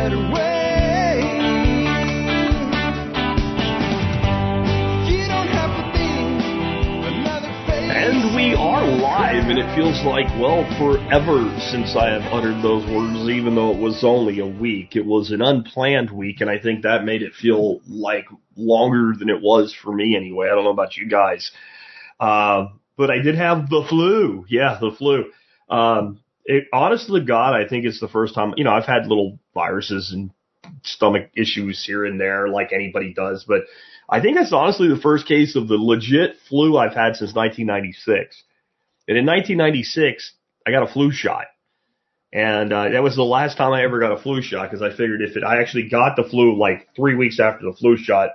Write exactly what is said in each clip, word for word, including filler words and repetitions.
better way. You don't have to be another face. And we are live, and it feels like, well, forever since I have uttered those words, even though it was only a week. It was an unplanned week, and I think that made it feel like longer than it was for me anyway. I don't know about you guys. Uh, but I did have the flu. Yeah, the flu. Um, it, honest to God, I think it's the first time, you know, I've had little viruses and stomach issues here and there like anybody does, but I think that's honestly the first case of the legit flu I've had since nineteen ninety-six. And in nineteen ninety-six, I got a flu shot. And uh, that was the last time I ever got a flu shot, because I figured if it, I actually got the flu like three weeks after the flu shot,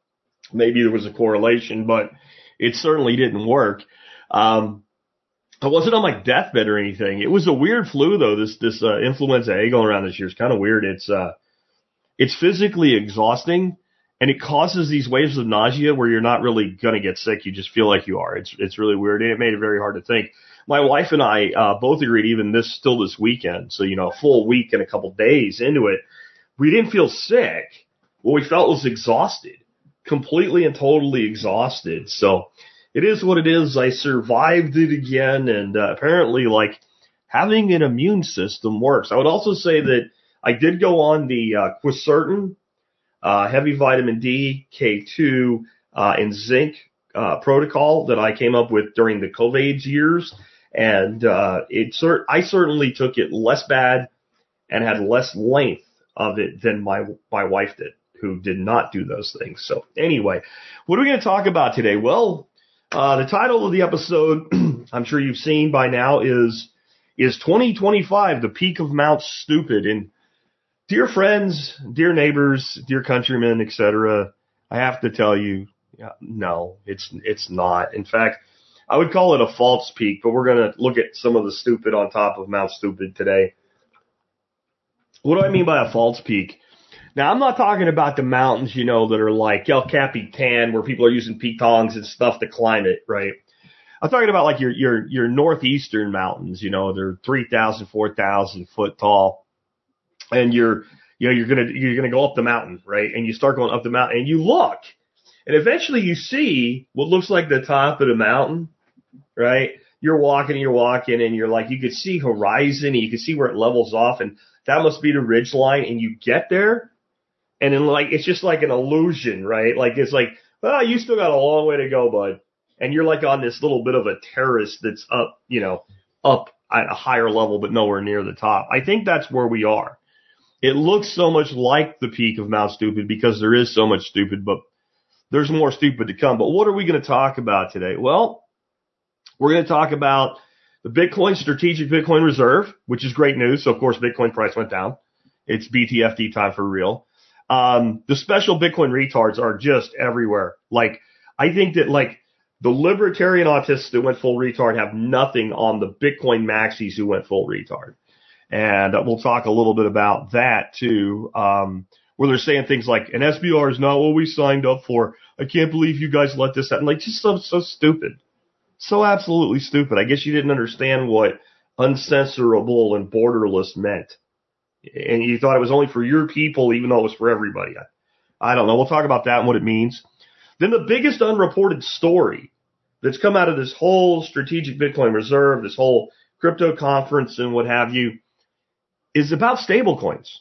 maybe there was a correlation, but it certainly didn't work. Um, I wasn't on my deathbed or anything. It was a weird flu, though. This this uh, influenza A going around this year is kind of weird. It's uh, it's physically exhausting, and it causes these waves of nausea where you're not really gonna get sick. You just feel like you are. It's it's really weird, and it made it very hard to think. My wife and I uh, both agreed, even this still this weekend, so you know, a full week and a couple days into it, we didn't feel sick. What we felt was exhausted, completely and totally exhausted. So it is what it is. I survived it again, and uh, apparently, like, having an immune system works. I would also say that I did go on the uh, Quercetin, uh, heavy vitamin D, K two, uh, and zinc uh, protocol that I came up with during the COVID years, and uh, it cert- I certainly took it less bad and had less length of it than my my wife did, who did not do those things. So anyway, what are we going to talk about today? Well, Uh, the title of the episode, I'm sure you've seen by now, is is twenty twenty-five, the peak of Mount Stupid. And dear friends, dear neighbors, dear countrymen, et cetera, I have to tell you, no, it's it's not. In fact, I would call it a false peak, but we're going to look at some of the stupid on top of Mount Stupid today. What do I mean by a false peak? Now, I'm not talking about the mountains, you know, that are like El Capitan, where people are using pitons and stuff to climb it, right? I'm talking about like your your your northeastern mountains, you know, they're three thousand, four thousand foot tall, and you're you know you're gonna you're gonna go up the mountain, right? And you start going up the mountain, and you look, and eventually you see what looks like the top of the mountain, right? You're walking, and you're walking, and you're like, you could see horizon, and you can see where it levels off, and that must be the ridge line, and you get there. And then, like, it's just like an illusion, right? Like, it's like, well, you still got a long way to go, bud. And you're like on this little bit of a terrace that's up, you know, up at a higher level, but nowhere near the top. I think that's where we are. It looks so much like the peak of Mount Stupid because there is so much stupid, but there's more stupid to come. But what are we going to talk about today? Well, we're going to talk about the Bitcoin Strategic Bitcoin Reserve, which is great news. So, of course, Bitcoin price went down. It's B T F D time for real. Um, the special Bitcoin retards are just everywhere. Like, I think that, like, the libertarian autists that went full retard have nothing on the Bitcoin maxis who went full retard. And uh, we'll talk a little bit about that, too, um, where they're saying things like, an S B R is not what we signed up for. I can't believe you guys let this happen. Like, just so, so stupid. So absolutely stupid. I guess you didn't understand what uncensorable and borderless meant. And you thought it was only for your people, even though it was for everybody. I, I don't know. We'll talk about that and what it means. Then the biggest unreported story that's come out of this whole strategic Bitcoin reserve, this whole crypto conference and what have you, is about stablecoins.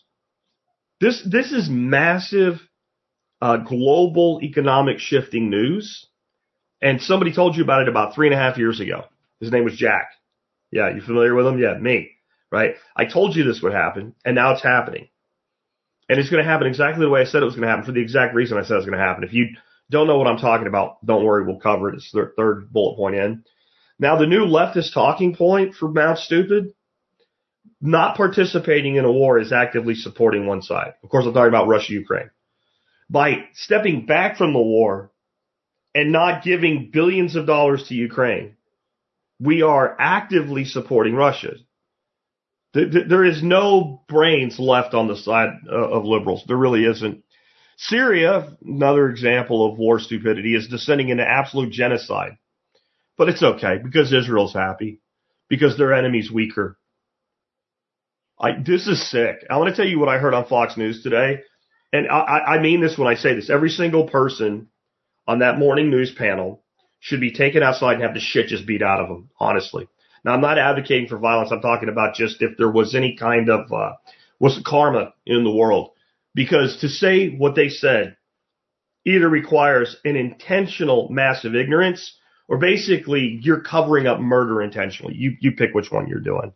This this is massive uh, global economic shifting news. And somebody told you about it about three and a half years ago. His name was Jack. Yeah, you familiar with him? Yeah, me. Right? I told you this would happen, and now it's happening. And it's going to happen exactly the way I said it was going to happen, for the exact reason I said it was going to happen. If you don't know what I'm talking about, don't worry, we'll cover it. It's the third bullet point in. Now, the new leftist talking point for Mount Stupid, not participating in a war is actively supporting one side. Of course, I'm talking about Russia-Ukraine. By stepping back from the war and not giving billions of dollars to Ukraine, we are actively supporting Russia. There is no brains left on the side of liberals. There really isn't. Syria, another example of war stupidity, is descending into absolute genocide. But it's okay, because Israel's happy, because their enemy's weaker. I, this is sick. I want to tell you what I heard on Fox News today. And I, I mean this when I say this. Every single person on that morning news panel should be taken outside and have the shit just beat out of them, honestly. Now, I'm not advocating for violence. I'm talking about just if there was any kind of uh, was karma in the world. Because to say what they said either requires an intentional massive ignorance or basically you're covering up murder intentionally. You, you pick which one you're doing.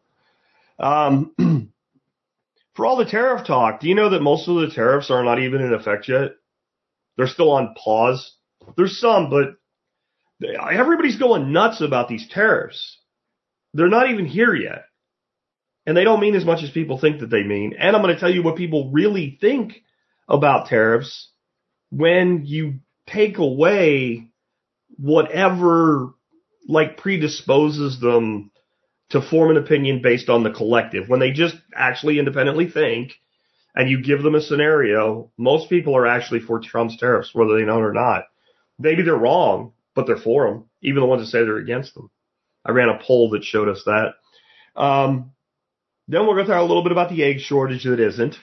Um, for all the tariff talk, do you know that most of the tariffs are not even in effect yet? They're still on pause. There's some, but they, everybody's going nuts about these tariffs. They're not even here yet. And they don't mean as much as people think that they mean. And I'm going to tell you what people really think about tariffs when you take away whatever like predisposes them to form an opinion based on the collective. When they just actually independently think and you give them a scenario, most people are actually for Trump's tariffs, whether they know it or not. Maybe they're wrong, but they're for them, even the ones that say they're against them. I ran a poll that showed us that. Um, then we're going to talk a little bit about the egg shortage that isn't.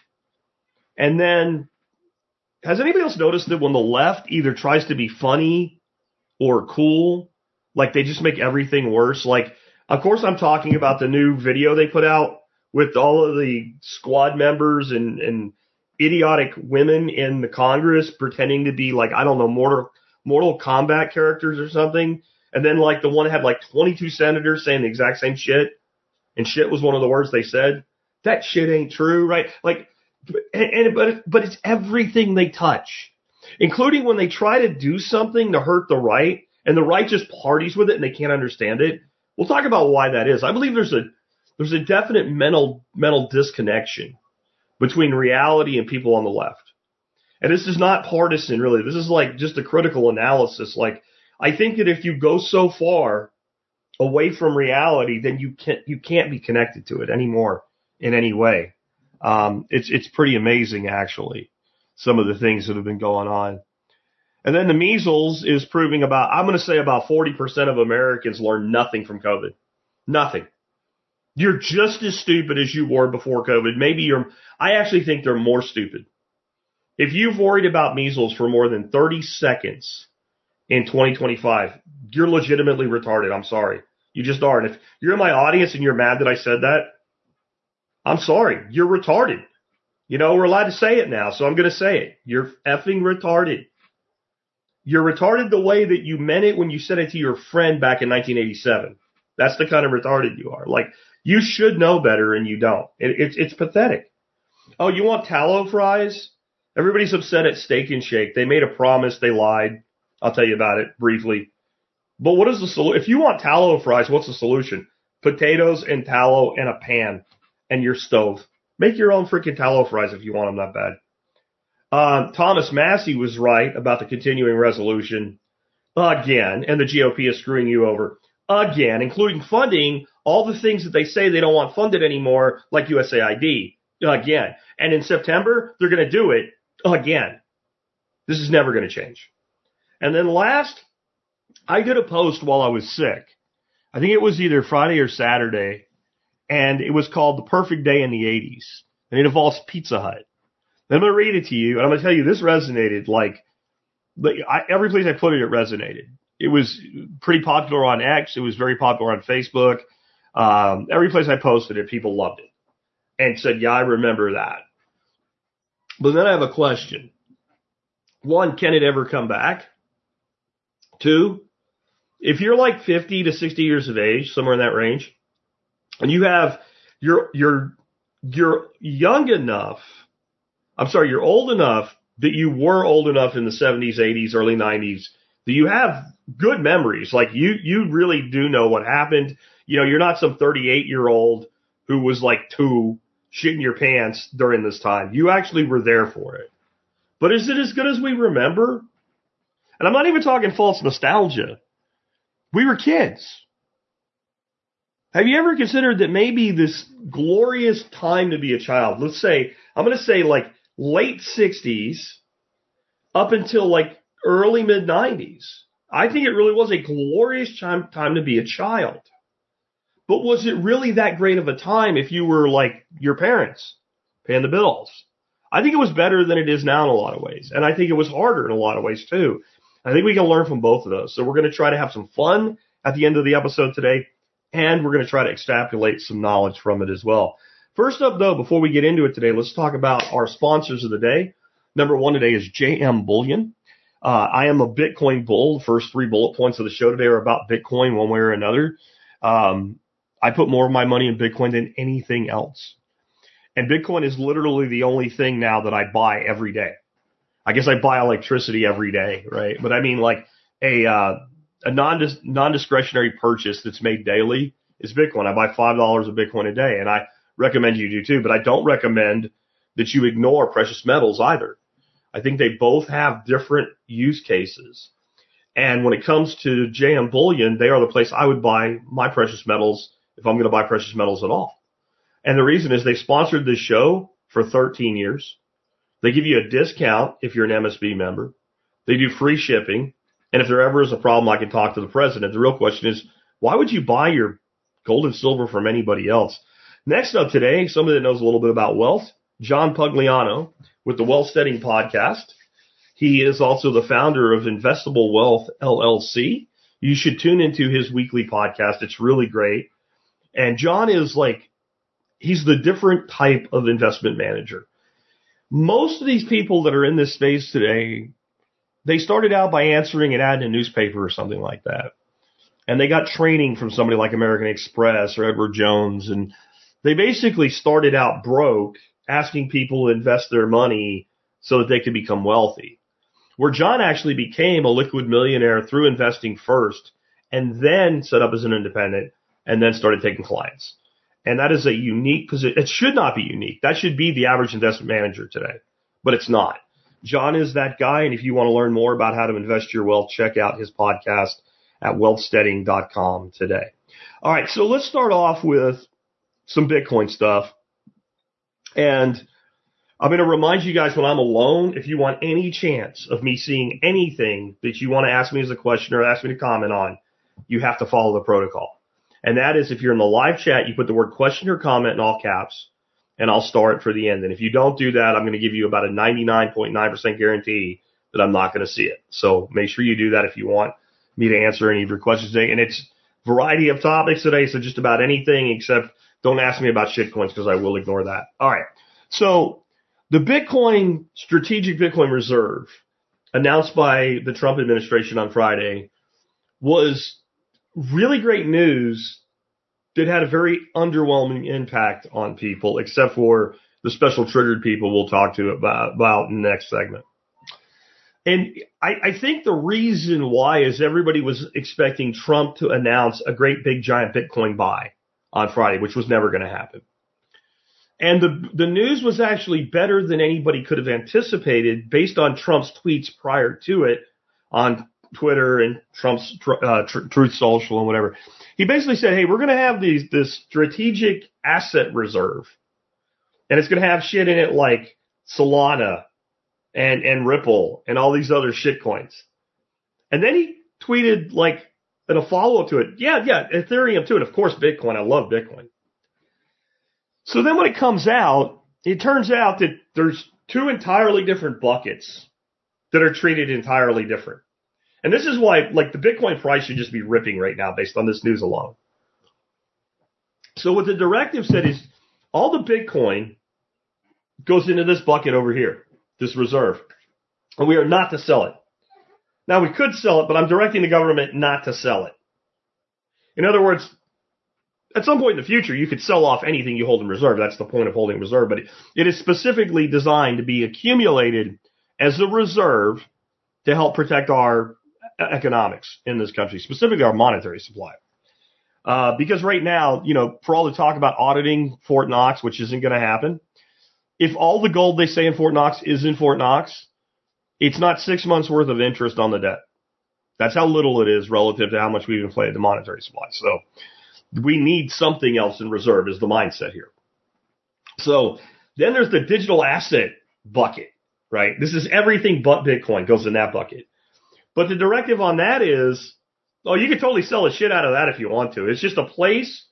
And then, has anybody else noticed that when the left either tries to be funny or cool, like they just make everything worse? Like, of course, I'm talking about the new video they put out with all of the squad members and, and idiotic women in the Congress pretending to be like, I don't know, Mortal, Mortal Kombat characters or something. And then like the one that had like twenty-two senators saying the exact same shit. And shit was one of the words they said. That shit ain't true, right? Like, and, and but but it's everything they touch, including when they try to do something to hurt the right, and the right just parties with it and they can't understand it. We'll talk about why that is. I believe there's a there's a definite mental mental disconnection between reality and people on the left. And this is not partisan, really. This is like just a critical analysis. Like, I think that if you go so far away from reality, then you can't you can't be connected to it anymore in any way. Um, it's it's pretty amazing, actually, some of the things that have been going on. And then the measles is proving about, I'm going to say about forty percent of Americans learned nothing from COVID. Nothing. You're just as stupid as you were before COVID. Maybe you're, I actually think they're more stupid. If you've worried about measles for more than thirty seconds in twenty twenty-five, you're legitimately retarded. I'm sorry. You just are. And if you're in my audience and you're mad that I said that, I'm sorry. You're retarded. You know, we're allowed to say it now, so I'm going to say it. You're effing retarded. You're retarded the way that you meant it when you said it to your friend back in nineteen eighty-seven. That's the kind of retarded you are. Like, you should know better and you don't. It, it's it's pathetic. Oh, you want tallow fries? Everybody's upset at Steak and Shake. They made a promise. They lied. I'll tell you about it briefly. But what is the solution? If you want tallow fries, what's the solution? Potatoes and tallow and a pan and your stove. Make your own freaking tallow fries if you want them that bad. Uh, Thomas Massey was right about the continuing resolution again, and the G O P is screwing you over again, including funding all the things that they say they don't want funded anymore, like U S A I D again. And in September, they're going to do it again. This is never going to change. And then last, I did a post while I was sick. I think it was either Friday or Saturday, and it was called The Perfect Day in the eighties, and it involves Pizza Hut. I'm going to read it to you, and I'm going to tell you this resonated like, like I, every place I put it, it resonated. It was pretty popular on X. It was very popular on Facebook. Um, every place I posted it, people loved it and said, yeah, I remember that. But then I have a question. One, can it ever come back? Two, if you're like fifty to sixty years of age, somewhere in that range, and you have, you're, you're, you're young enough, I'm sorry, you're old enough that you were old enough in the seventies, eighties, early nineties, that you have good memories. Like you, you really do know what happened. You know, you're not some thirty-eight year old who was like two shitting your pants during this time. You actually were there for it. But is it as good as we remember? And I'm not even talking false nostalgia. We were kids. Have you ever considered that maybe this glorious time to be a child, let's say, I'm going to say like late sixties up until like early mid nineties. I think it really was a glorious time, time to be a child. But was it really that great of a time if you were like your parents paying the bills? I think it was better than it is now in a lot of ways. And I think it was harder in a lot of ways too. I think we can learn from both of those. So we're going to try to have some fun at the end of the episode today, and we're going to try to extrapolate some knowledge from it as well. First up, though, before we get into it today, let's talk about our sponsors of the day. Number one today is J M Bullion. Uh, I am a Bitcoin bull. The first three bullet points of the show today are about Bitcoin one way or another. Um, I put more of my money in Bitcoin than anything else. And Bitcoin is literally the only thing now that I buy every day. I guess I buy electricity every day, right? But I mean, like a uh, a non non-discretionary purchase that's made daily is Bitcoin. I buy five dollars of Bitcoin a day, and I recommend you do too. But I don't recommend that you ignore precious metals either. I think they both have different use cases. And when it comes to J M Bullion, they are the place I would buy my precious metals if I'm going to buy precious metals at all. And the reason is they sponsored this show for thirteen years. They give you a discount if you're an M S B member. They do free shipping. And if there ever is a problem, I can talk to the president. The real question is, why would you buy your gold and silver from anybody else? Next up today, somebody that knows a little bit about wealth, John Pugliano with the Wealthsteading Podcast. He is also the founder of Investable Wealth, L L C. You should tune into his weekly podcast. It's really great. And John is like, he's the different type of investment manager. Most of these people that are in this space today, they started out by answering an ad in a newspaper or something like that. And they got training from somebody like American Express or Edward Jones. And they basically started out broke, asking people to invest their money so that they could become wealthy. Where John actually became a liquid millionaire through investing first and then set up as an independent and then started taking clients. And that is a unique position. It should not be unique. That should be the average investment manager today, but it's not. John is that guy. And if you want to learn more about how to invest your wealth, check out his podcast at wealthsteading dot com today. All right. So let's start off with some Bitcoin stuff. And I'm going to remind you guys when I'm alone, if you want any chance of me seeing anything that you want to ask me as a question or ask me to comment on, you have to follow the protocol. And that is if you're in the live chat, you put the word question or comment in all caps, and I'll star it for the end. And if you don't do that, I'm going to give you about a ninety-nine point nine percent guarantee that I'm not going to see it. So make sure you do that if you want me to answer any of your questions today. And it's a variety of topics today, so just about anything except don't ask me about shitcoins because I will ignore that. All right. So the Bitcoin Strategic Bitcoin Reserve announced by the Trump administration on Friday was really great news that had a very underwhelming impact on people, except for the special triggered people we'll talk to about, about in the next segment. And I, I think the reason why is everybody was expecting Trump to announce a great big giant Bitcoin buy on Friday, which was never going to happen. And the the news was actually better than anybody could have anticipated based on Trump's tweets prior to it on Twitter and Trump's uh, tr- Truth Social and whatever. He basically said, hey, we're going to have these this strategic asset reserve, and it's going to have shit in it like Solana and, and Ripple and all these other shit coins. And then he tweeted like in a follow-up to it, yeah, yeah, Ethereum too, and of course Bitcoin. I love Bitcoin. So then when it comes out, it turns out that there's two entirely different buckets that are treated entirely different. And this is why, like, the Bitcoin price should just be ripping right now based on this news alone. So what the directive said is all the Bitcoin goes into this bucket over here, this reserve, and we are not to sell it. Now, we could sell it, but I'm directing the government not to sell it. In other words, at some point in the future, you could sell off anything you hold in reserve. That's the point of holding reserve. But it, it is specifically designed to be accumulated as a reserve to help protect our economics in this country, specifically our monetary supply. Uh, because right now, you know, for all the talk about auditing Fort Knox, which isn't going to happen, if all the gold they say in Fort Knox is in Fort Knox, it's not six months worth of interest on the debt. That's how little it is relative to how much we've inflated the monetary supply. So we need something else in reserve is the mindset here. So then there's the digital asset bucket, right? This is everything but Bitcoin goes in that bucket. But the directive on that is, oh, you can totally sell the shit out of that if you want to. It's just a place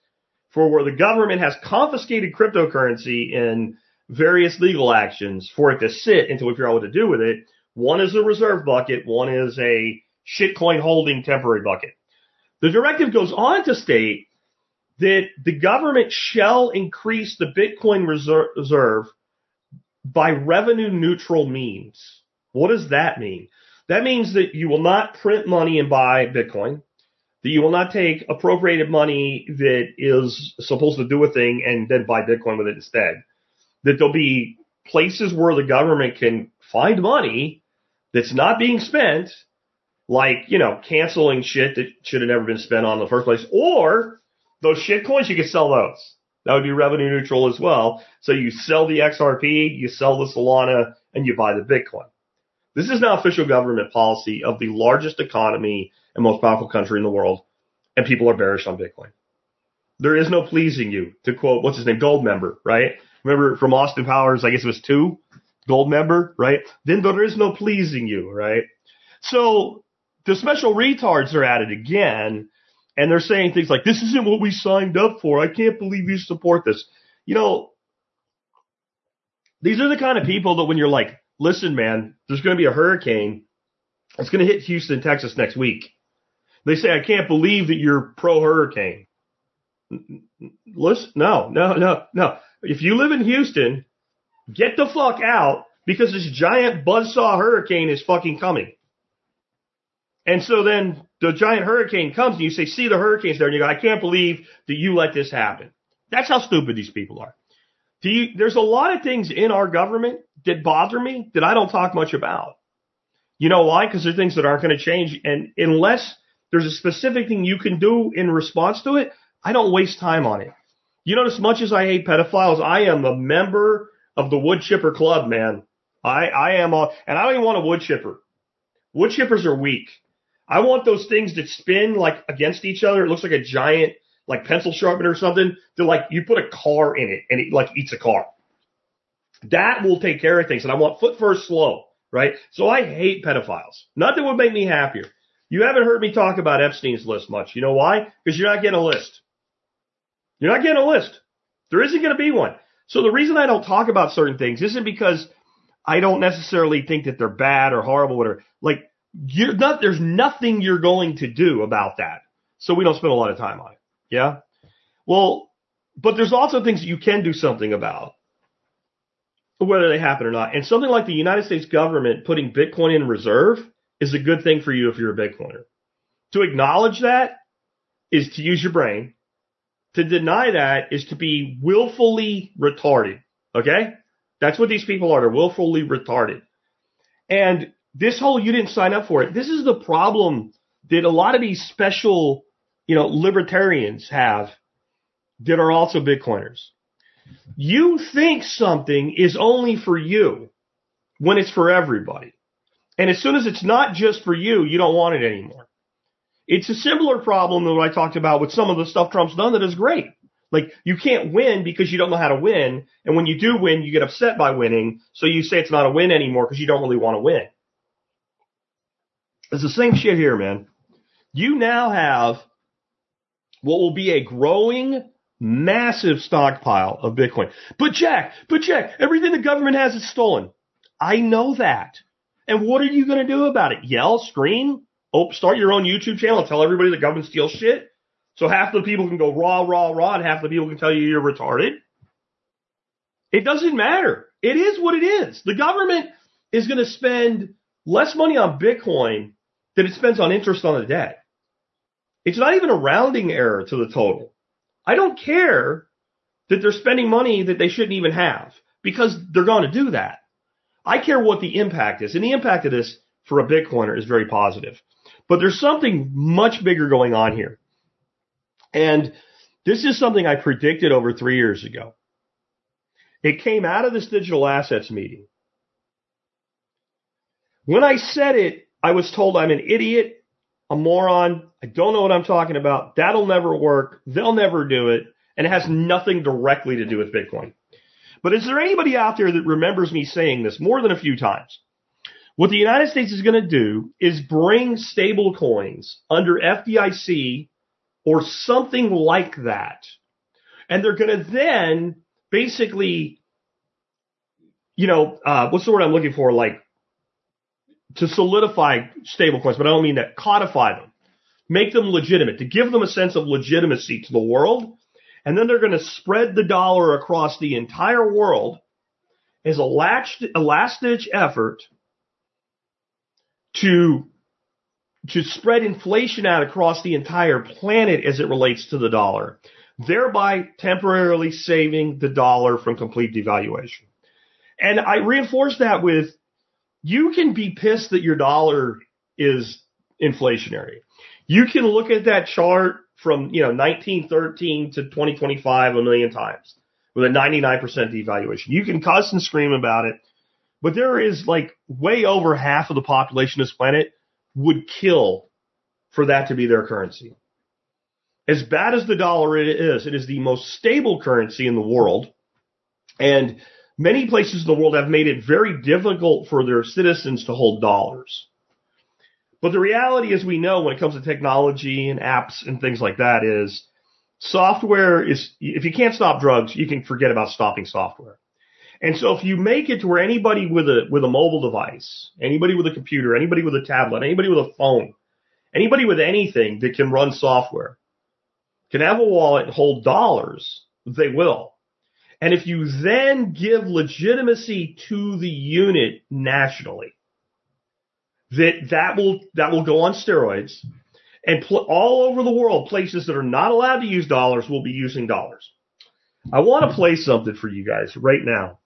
for where the government has confiscated cryptocurrency in various legal actions for it to sit until we figure out what to do with it. One is a reserve bucket. One is a shitcoin holding temporary bucket. The directive goes on to state that the government shall increase the Bitcoin reserve by revenue neutral means. What does that mean? That means that you will not print money and buy Bitcoin, that you will not take appropriated money that is supposed to do a thing and then buy Bitcoin with it instead. That there'll be places where the government can find money that's not being spent, like, you know, canceling shit that should have never been spent on in the first place, or those shit coins, you can sell those. That would be revenue neutral as well. So you sell the X R P, you sell the Solana, and you buy the Bitcoin. This is now official government policy of the largest economy and most powerful country in the world, and people are bearish on Bitcoin. There is no pleasing you, to quote, what's his name, Goldmember, right? Remember from Austin Powers, I guess it was two, Goldmember, right? Then there is no pleasing you, right? So the special retards are at it again, and they're saying things like, this isn't what we signed up for. I can't believe you support this. You know, these are the kind of people that when you're like, listen, man, there's going to be a hurricane. It's going to hit Houston, Texas next week. They say, I can't believe that you're pro-hurricane. Listen, no, no, no, no. If you live in Houston, get the fuck out because this giant buzzsaw hurricane is fucking coming. And so then the giant hurricane comes and you say, see, the hurricane's there. And you go, I can't believe that you let this happen. That's how stupid these people are. Do you, there's a lot of things in our government that bother me that I don't talk much about. You know why? Because they're things that aren't going to change. And unless there's a specific thing you can do in response to it, I don't waste time on it. You know, as much as I hate pedophiles, I am a member of the wood chipper club, man. I, I am a, and I don't even want a wood chipper. Wood chippers are weak. I want those things that spin like against each other. It looks like a giant, like pencil sharpener or something. They're like, you put a car in it and it like eats a car. That will take care of things. And I want foot first slow, right? So I hate pedophiles. Nothing would make me happier. You haven't heard me talk about Epstein's list much. You know why? Because you're not getting a list. You're not getting a list. There isn't going to be one. So the reason I don't talk about certain things isn't because I don't necessarily think that they're bad or horrible or whatever. Like, you're not, there's nothing you're going to do about that. So we don't spend a lot of time on it. Yeah? Well, but there's also things that you can do something about, whether they happen or not. And something like the United States government putting Bitcoin in reserve is a good thing for you if you're a Bitcoiner. To acknowledge that is to use your brain. To deny that is to be willfully retarded. Okay? That's what these people are. They're willfully retarded. And this whole you didn't sign up for it, this is the problem that a lot of these special, you know, libertarians have that are also Bitcoiners. You think something is only for you when it's for everybody. And as soon as it's not just for you, you don't want it anymore. It's a similar problem that I talked about with some of the stuff Trump's done that is great. Like, you can't win because you don't know how to win. And when you do win, you get upset by winning. So you say it's not a win anymore because you don't really want to win. It's the same shit here, man. You now have what will be a growing, massive stockpile of Bitcoin. But Jack, but Jack, everything the government has is stolen. I know that. And what are you going to do about it? Yell, scream? Oh, start your own YouTube channel and tell everybody the government steals shit? So half the people can go raw, raw, raw, and half the people can tell you you're retarded? It doesn't matter. It is what it is. The government is going to spend less money on Bitcoin than it spends on interest on the debt. It's not even a rounding error to the total. I don't care that they're spending money that they shouldn't even have because they're going to do that. I care what the impact is. And the impact of this for a Bitcoiner is very positive. But there's something much bigger going on here. And this is something I predicted over three years ago. It came out of this digital assets meeting. When I said it, I was told I'm an idiot, a moron. I don't know what I'm talking about. That'll never work. They'll never do it. And it has nothing directly to do with Bitcoin. But is there anybody out there that remembers me saying this more than a few times? What the United States is going to do is bring stable coins under F D I C or something like that, And they're going to then basically, you know, uh, what's the word I'm looking for? Like, to solidify stablecoins, but I don't mean that, codify them, make them legitimate, to give them a sense of legitimacy to the world. And then they're going to spread the dollar across the entire world as a last-ditch effort to, to spread inflation out across the entire planet as it relates to the dollar, thereby temporarily saving the dollar from complete devaluation. And I reinforce that with, you can be pissed that your dollar is inflationary. You can look at that chart from, you know, nineteen thirteen to twenty twenty-five a million times with a ninety-nine percent devaluation. You can cuss and scream about it, but there is like way over half of the population of this planet would kill for that to be their currency. As bad as the dollar it is, it is the most stable currency in the world. And many places in the world have made it very difficult for their citizens to hold dollars. But the reality, as we know, when it comes to technology and apps and things like that, is software is, if you can't stop drugs, you can forget about stopping software. And so if you make it to where anybody with a, with a mobile device, anybody with a computer, anybody with a tablet, anybody with a phone, anybody with anything that can run software can have a wallet and hold dollars, they will. And if you then give legitimacy to the unit nationally, that that will that will go on steroids, and pl- all over the world, places that are not allowed to use dollars will be using dollars. I want to play something for you guys right now.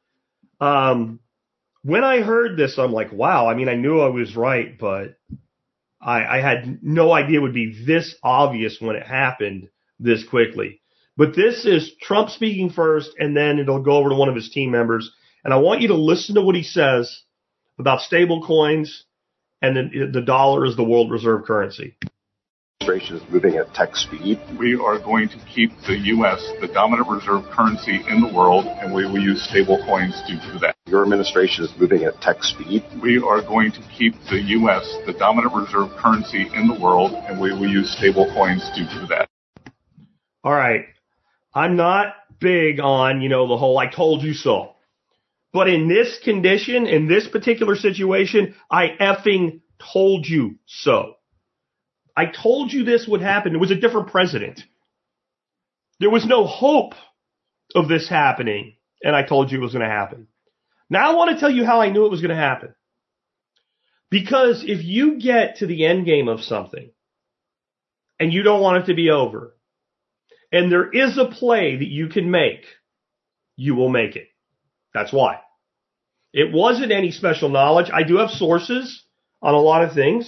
Um, when I heard this, I'm like, wow. I mean, I knew I was right, but I, I had no idea it would be this obvious when it happened this quickly. But this is Trump speaking first, and then it'll go over to one of his team members. And I want you to listen to what he says about stable coins and then the dollar is the world reserve currency. Administration is moving at tech speed. We are going to keep the U S the dominant reserve currency in the world, and we will use stable coins to do that. Your administration is moving at tech speed. We are going to keep the U S the dominant reserve currency in the world, and we will use stable coins to do that. All right. I'm not big on, you know, the whole I told you so. But in this condition, in this particular situation, I effing told you so. I told you this would happen. It was a different president. There was no hope of this happening, and I told you it was going to happen. Now I want to tell you how I knew it was going to happen. Because if you get to the end game of something, and you don't want it to be over, and there is a play that you can make, you will make it. That's why. It wasn't any special knowledge. I do have sources on a lot of things.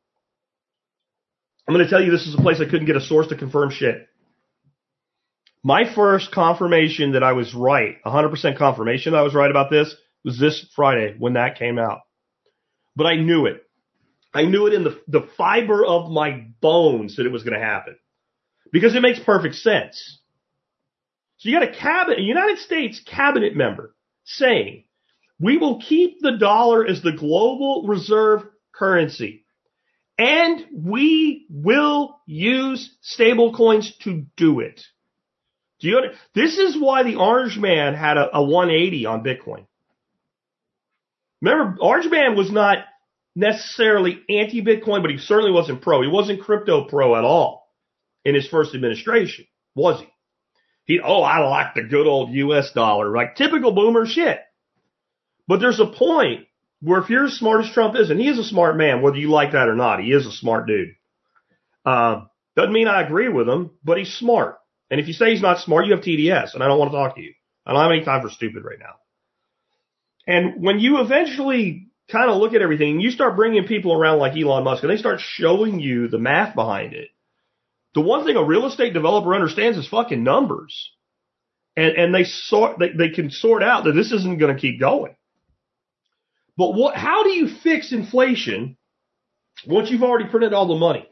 I'm going to tell you this is a place I couldn't get a source to confirm shit. My first confirmation that I was right, one hundred percent confirmation that I was right about this, was this Friday when that came out. But I knew it. I knew it in the, the fiber of my bones that it was going to happen. Because it makes perfect sense. So you got a cabinet, a United States cabinet member saying, we will keep the dollar as the global reserve currency, and we will use stable coins to do it. Do you? This is why the Orange Man had a, a one eighty on Bitcoin. Remember, Orange Man was not necessarily anti-Bitcoin, but he certainly wasn't pro. He wasn't crypto pro at all in his first administration, was he? He, oh, I like the good old U S dollar, like typical boomer shit. But there's a point where if you're as smart as Trump is, and he is a smart man, whether you like that or not, he is a smart dude. Uh, doesn't mean I agree with him, but he's smart. And if you say he's not smart, you have T D S, and I don't want to talk to you. I don't have any time for stupid right now. And when you eventually kind of look at everything, and you start bringing people around like Elon Musk, and they start showing you the math behind it, the one thing a real estate developer understands is fucking numbers. And, and they sort, they, they can sort out that this isn't going to keep going. But what, how do you fix inflation once you've already printed all the money?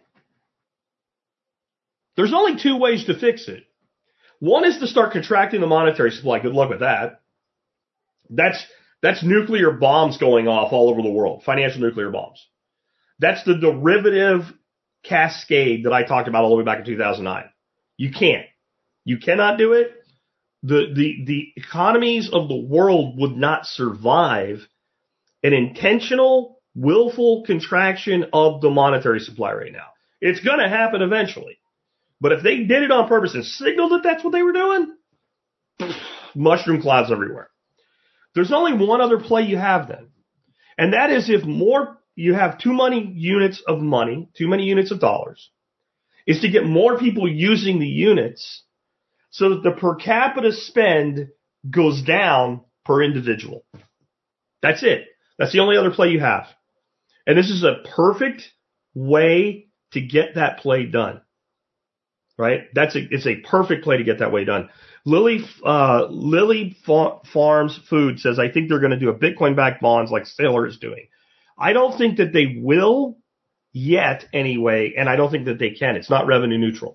There's only two ways to fix it. One is to start contracting the monetary supply. Good luck with that. That's, that's nuclear bombs going off all over the world, financial nuclear bombs. That's the derivative cascade that I talked about all the way back in two thousand nine. You can't. You cannot do it. The, the, the economies of the world would not survive an intentional, willful contraction of the monetary supply right now. It's going to happen eventually. But if they did it on purpose and signaled that that's what they were doing, mushroom clouds everywhere. There's only one other play you have then. And that is if more, you have too many units of money, too many units of dollars, is to get more people using the units so that the per capita spend goes down per individual. That's it. That's the only other play you have. And this is a perfect way to get that play done. Right? That's a, it's a perfect play to get that way done. Lily, uh, Lily Fa- Farms Food says, I think they're going to do a Bitcoin-backed bonds like Sailor is doing. I don't think that they will yet anyway, and I don't think that they can. It's not revenue neutral.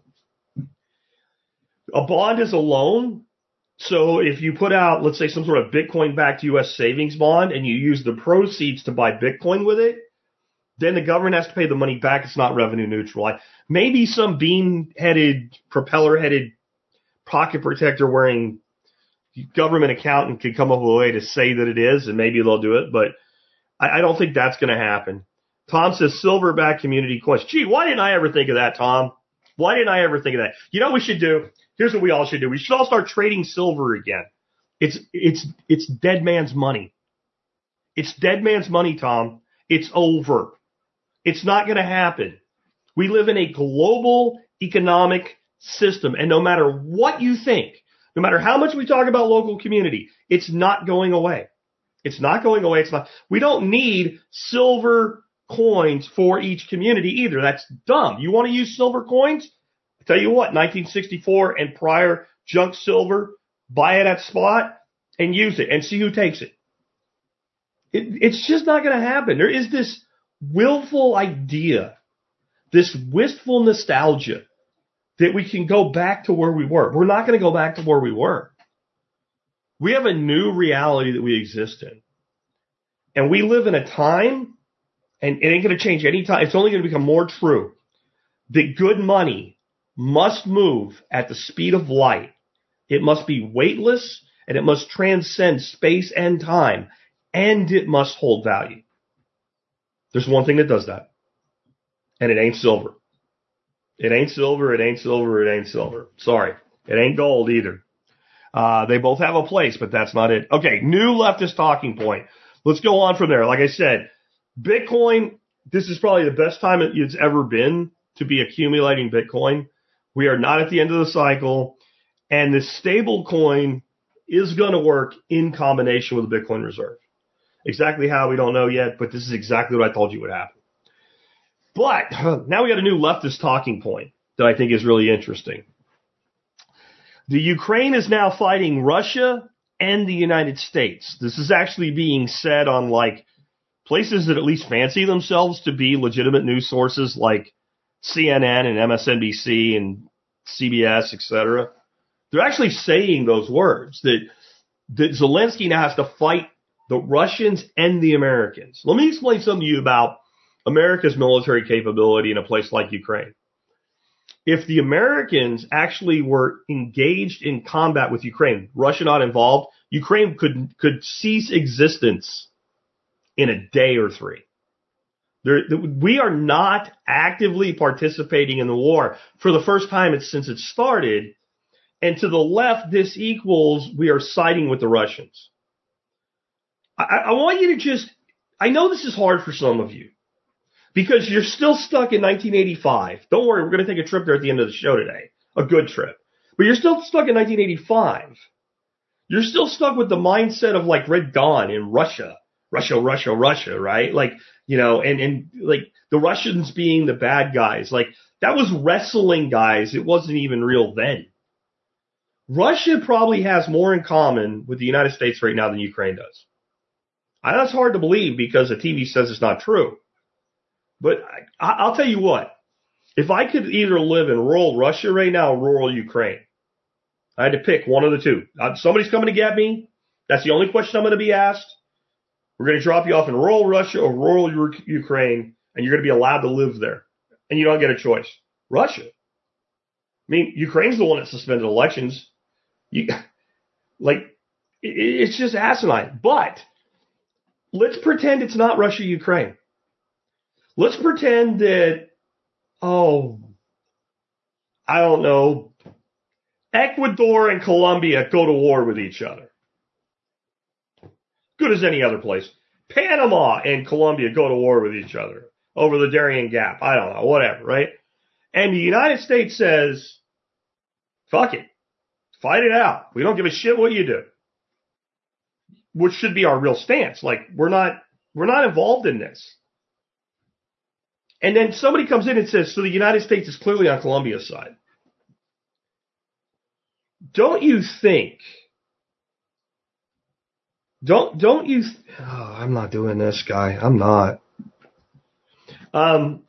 A bond is a loan. So if you put out, let's say, some sort of Bitcoin-backed U S savings bond and you use the proceeds to buy Bitcoin with it, then the government has to pay the money back. It's not revenue neutral. I, maybe some bean-headed, propeller-headed, pocket protector-wearing government accountant could come up with a way to say that it is, and maybe they'll do it. But I, I don't think that's going to happen. Tom says silverback community coins. Gee, why didn't I ever think of that, Tom? Why didn't I ever think of that? You know what we should do? Here's what we all should do. We should all start trading silver again. It's it's it's dead man's money. It's dead man's money, Tom. It's over. It's not going to happen. We live in a global economic system, and no matter what you think, no matter how much we talk about local community, it's not going away. It's not going away. It's not. We don't need silver coins for each community either. That's dumb. You want to use silver coins? I tell you what, nineteen sixty-four and prior junk silver, buy it at spot and use it and see who takes it. it it's just not going to happen. There is this willful idea, this wistful nostalgia that we can go back to where we were. We're not going to go back to where we were. We have a new reality that we exist in. And we live in a time, and it ain't going to change any time, it's only going to become more true, that good money must move at the speed of light. It must be weightless, and it must transcend space and time, and it must hold value. There's one thing that does that, and it ain't silver. It ain't silver, it ain't silver, it ain't silver. Sorry. It ain't gold either. Uh, they both have a place, but that's not it. Okay, new leftist talking point. Let's go on from there. Like I said, Bitcoin, this is probably the best time it's ever been to be accumulating Bitcoin. We are not at the end of the cycle, and this stable coin is going to work in combination with the Bitcoin reserve. Exactly how, we don't know yet, but this is exactly what I told you would happen. But now we got a new leftist talking point that I think is really interesting. The Ukraine is now fighting Russia and the United States. This is actually being said on like places that at least fancy themselves to be legitimate news sources like C N N and M S N B C and C B S, et cetera. They're actually saying those words, that, that Zelensky now has to fight the Russians and the Americans. Let me explain something to you about America's military capability in a place like Ukraine. If the Americans actually were engaged in combat with Ukraine, Russia not involved, Ukraine could could cease existence in a day or three. There, we are not actively participating in the war for the first time since it started. And to the left, this equals we are siding with the Russians. I, I want you to just, I know this is hard for some of you, because you're still stuck in nineteen eighty-five. Don't worry, we're going to take a trip there at the end of the show today. A good trip. But you're still stuck in nineteen eighty-five. You're still stuck with the mindset of like Red Dawn in Russia. Russia, Russia, Russia, right? Like, you know, and, and like the Russians being the bad guys. Like, that was wrestling, guys. It wasn't even real then. Russia probably has more in common with the United States right now than Ukraine does. I know it's hard to believe because the T V says it's not true. But I, I'll tell you what, if I could either live in rural Russia right now or rural Ukraine, I had to pick one of the two. Uh, somebody's coming to get me. That's the only question I'm going to be asked. We're going to drop you off in rural Russia or rural U- Ukraine, and you're going to be allowed to live there. And you don't get a choice. Russia. mean, Ukraine's the one that suspended elections. You, like, it, it's just asinine. But let's pretend it's not Russia, Ukraine. Let's pretend that, oh, I don't know, Ecuador and Colombia go to war with each other. Good as any other place. Panama and Colombia go to war with each other over the Darien Gap. I don't know, whatever, right? And the United States says, fuck it. Fight it out. We don't give a shit what you do. Which should be our real stance. Like, we're not, we're not involved in this. And then somebody comes in and says, so the United States is clearly on Colombia's side. Don't you think, don't, don't you, th- oh, I'm not doing this, guy. I'm not. Um,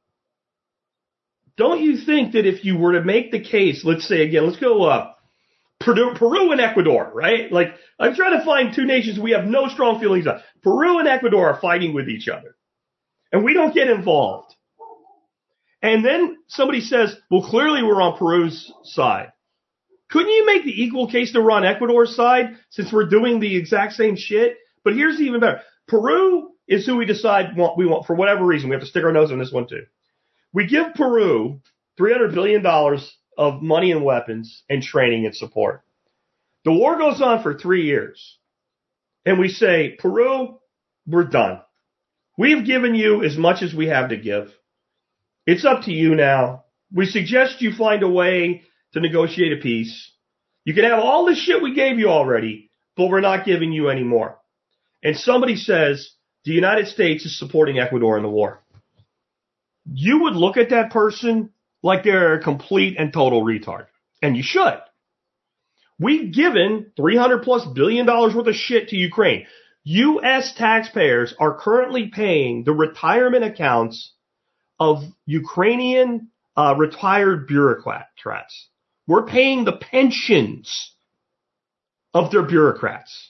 don't you think that if you were to make the case, let's say again, let's go up, Peru, Peru and Ecuador, right? Like, I'm trying to find two nations we have no strong feelings on. Peru and Ecuador are fighting with each other. And we don't get involved. And then somebody says, well, clearly we're on Peru's side. Couldn't you make the equal case that we're on Ecuador's side since we're doing the exact same shit? But here's even better. Peru is who we decide we want for whatever reason. We have to stick our nose in this one too. We give Peru three hundred billion dollars of money and weapons and training and support. The war goes on for three years. And we say, Peru, we're done. We've given you as much as we have to give. It's up to you now. We suggest you find a way to negotiate a peace. You can have all the shit we gave you already, but we're not giving you any more. And somebody says the United States is supporting Ecuador in the war. You would look at that person like they're a complete and total retard. And you should. We've given three hundred plus billion dollars worth of shit to Ukraine. U S taxpayers are currently paying the retirement accounts of Ukrainian uh, retired bureaucrats. We're paying the pensions of their bureaucrats.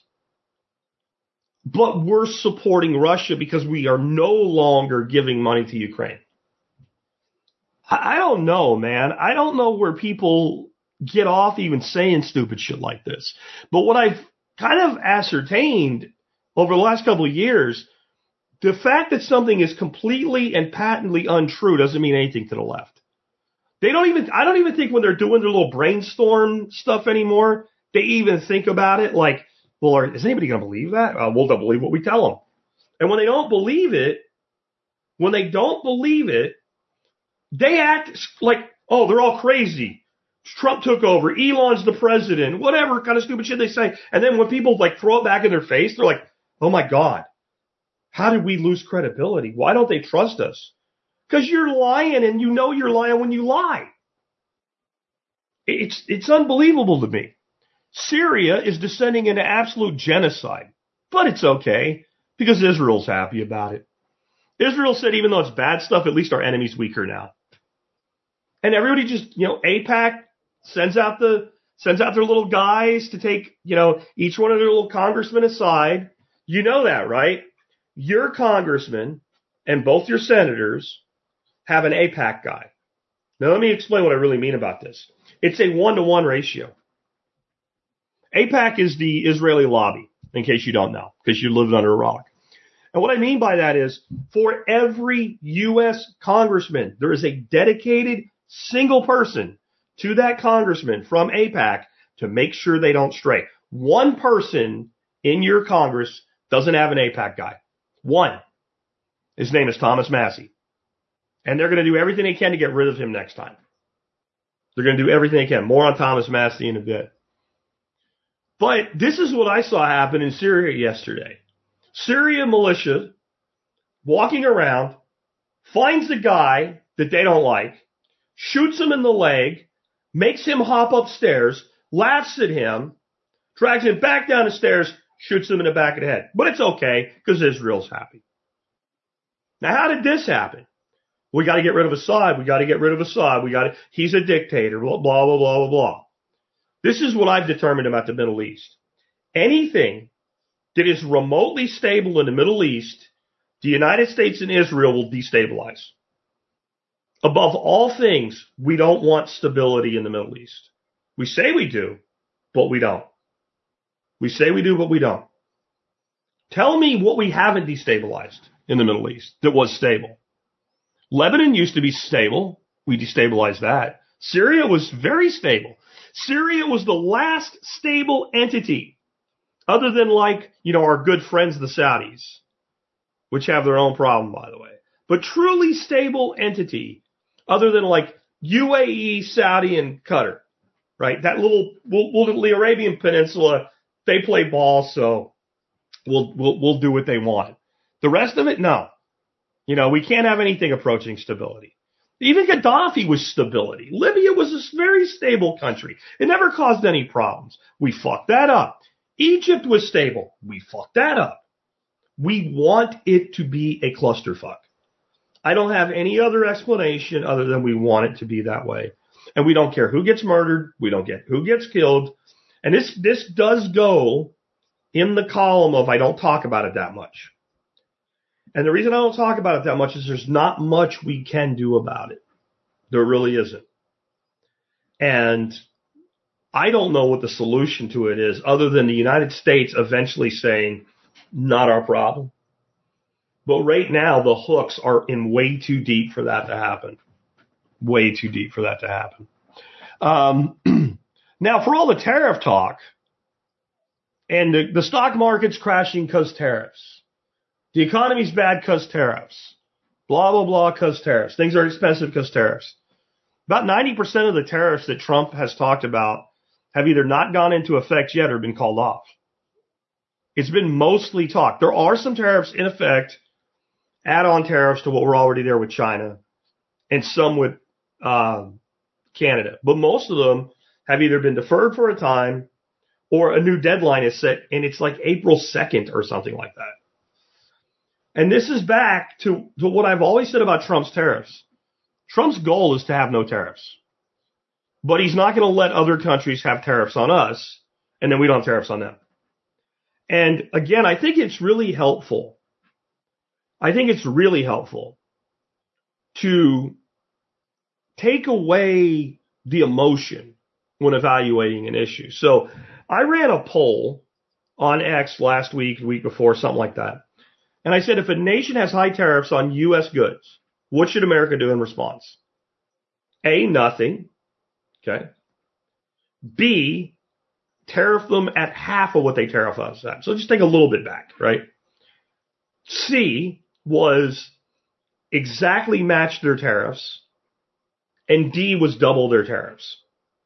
But we're supporting Russia because we are no longer giving money to Ukraine. I, I don't know, man. I don't know where people get off even saying stupid shit like this. But what I've kind of ascertained over the last couple of years, the fact that something is completely and patently untrue doesn't mean anything to the left. They don't even, I don't even think when they're doing their little brainstorm stuff anymore, they even think about it like, well, are, is anybody going to believe that? Uh, well, they'll believe what we tell them. And when they don't believe it, when they don't believe it, they act like, oh, they're all crazy. Trump took over. Elon's the president. Whatever kind of stupid shit they say. And then when people like throw it back in their face, they're like, oh my God, how did we lose credibility? Why don't they trust us? Because you're lying and you know you're lying when you lie. It's, it's unbelievable to me. Syria is descending into absolute genocide, but it's okay because Israel's happy about it. Israel said even though it's bad stuff, at least our enemy's weaker now. And everybody just, you know, AIPAC sends out the, sends out their little guys to take, you know, each one of their little congressmen aside. You know that, right? Your congressman and both your senators have an AIPAC guy. Now let me explain what I really mean about this. It's a one-to-one ratio. AIPAC is the Israeli lobby, in case you don't know, because you lived under a rock. And what I mean by that is, for every U S congressman, there is a dedicated single person to that congressman from AIPAC to make sure they don't stray. One person in your Congress doesn't have an AIPAC guy. One. His name is Thomas Massie. And they're going to do everything they can to get rid of him next time. They're going to do everything they can. More on Thomas Massie in a bit. But this is what I saw happen in Syria yesterday. Syria militia walking around, finds a guy that they don't like, shoots him in the leg, makes him hop upstairs, laughs at him, drags him back down the stairs, shoots him in the back of the head. But it's okay because Israel's happy. Now, how did this happen? We got to get rid of Assad. We got to get rid of Assad. We got to, he's a dictator, blah, blah, blah, blah, blah. This is what I've determined about the Middle East. Anything that is remotely stable in the Middle East, the United States and Israel will destabilize. Above all things, we don't want stability in the Middle East. We say we do, but we don't. We say we do, but we don't. Tell me what we haven't destabilized in the Middle East that was stable. Lebanon used to be stable. We destabilized that. Syria was very stable. Syria was the last stable entity, other than like, you know, our good friends, the Saudis, which have their own problem, by the way. But truly stable entity, other than like U A E, Saudi, and Qatar, right? That little, we'll, we'll, the Arabian Peninsula, they play ball, so we'll, we'll, we'll do what they want. The rest of it, no. You know, we can't have anything approaching stability. Even Gaddafi was stability. Libya was a very stable country. It never caused any problems. We fucked that up. Egypt was stable. We fucked that up. We want it to be a clusterfuck. I don't have any other explanation other than we want it to be that way. And we don't care who gets murdered. We don't get who gets killed. And this, this does go in the column of I don't talk about it that much. And the reason I don't talk about it that much is there's not much we can do about it. There really isn't. And I don't know what the solution to it is other than the United States eventually saying, not our problem. But right now, the hooks are in way too deep for that to happen. Way too deep for that to happen. Um, now, for all the tariff talk, and the, the stock market's crashing because tariffs. The economy's bad because tariffs. Blah, blah, blah because tariffs. Things are expensive because tariffs. About ninety percent of the tariffs that Trump has talked about have either not gone into effect yet or been called off. It's been mostly talk. There are some tariffs in effect, add-on tariffs to what were already there with China, and some with uh, Canada. But most of them have either been deferred for a time or a new deadline is set, and it's like April second or something like that. And this is back to, to what I've always said about Trump's tariffs. Trump's goal is to have no tariffs. But he's not going to let other countries have tariffs on us, and then we don't have tariffs on them. And again, I think it's really helpful. I think it's really helpful to take away the emotion when evaluating an issue. So I ran a poll on X last week, the week before, something like that. And I said, if a nation has high tariffs on U S goods, what should America do in response? A, nothing. Okay. B, tariff them at half of what they tariff us at. So just take a little bit back, right? C was exactly match their tariffs. And D was double their tariffs.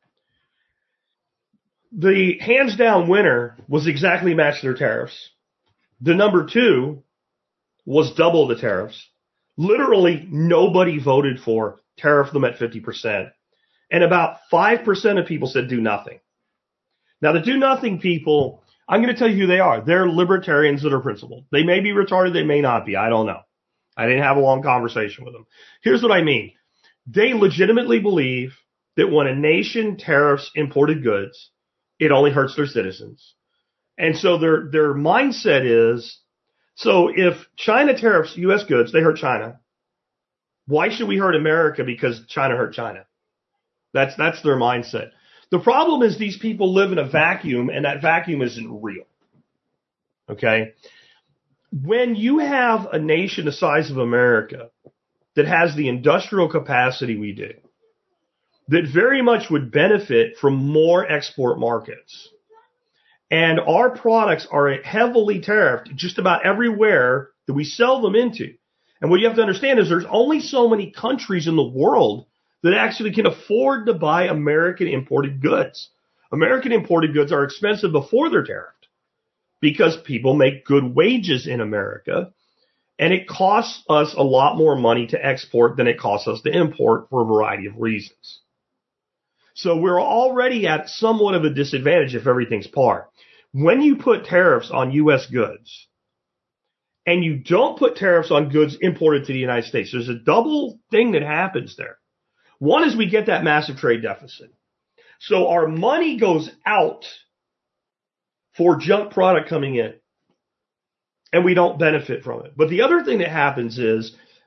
The hands down winner was exactly match their tariffs. The number two was double the tariffs. Literally nobody voted for tariff them at fifty percent. And about five percent of people said do nothing. Now the do nothing people, I'm going to tell you who they are. They're libertarians that are principled. They may be retarded, they may not be. I don't know. I didn't have a long conversation with them. Here's what I mean. They legitimately believe that when a nation tariffs imported goods, it only hurts their citizens. And so their their mindset is, so if China tariffs U S goods, they hurt China. Why should we hurt America because China hurt China? That's that's their mindset. The problem is these people live in a vacuum, and that vacuum isn't real. Okay? When you have a nation the size of America that has the industrial capacity we do, that very much would benefit from more export markets, and our products are heavily tariffed just about everywhere that we sell them into. And what you have to understand is there's only so many countries in the world that actually can afford to buy American imported goods. American imported goods are expensive before they're tariffed because people make good wages in America, and it costs us a lot more money to export than it costs us to import for a variety of reasons. So we're already at somewhat of a disadvantage if everything's par. When you put tariffs on U S goods and you don't put tariffs on goods imported to the United States, there's a double thing that happens there. One is we get that massive trade deficit. So our money goes out for junk product coming in, and we don't benefit from it. But the other thing that happens is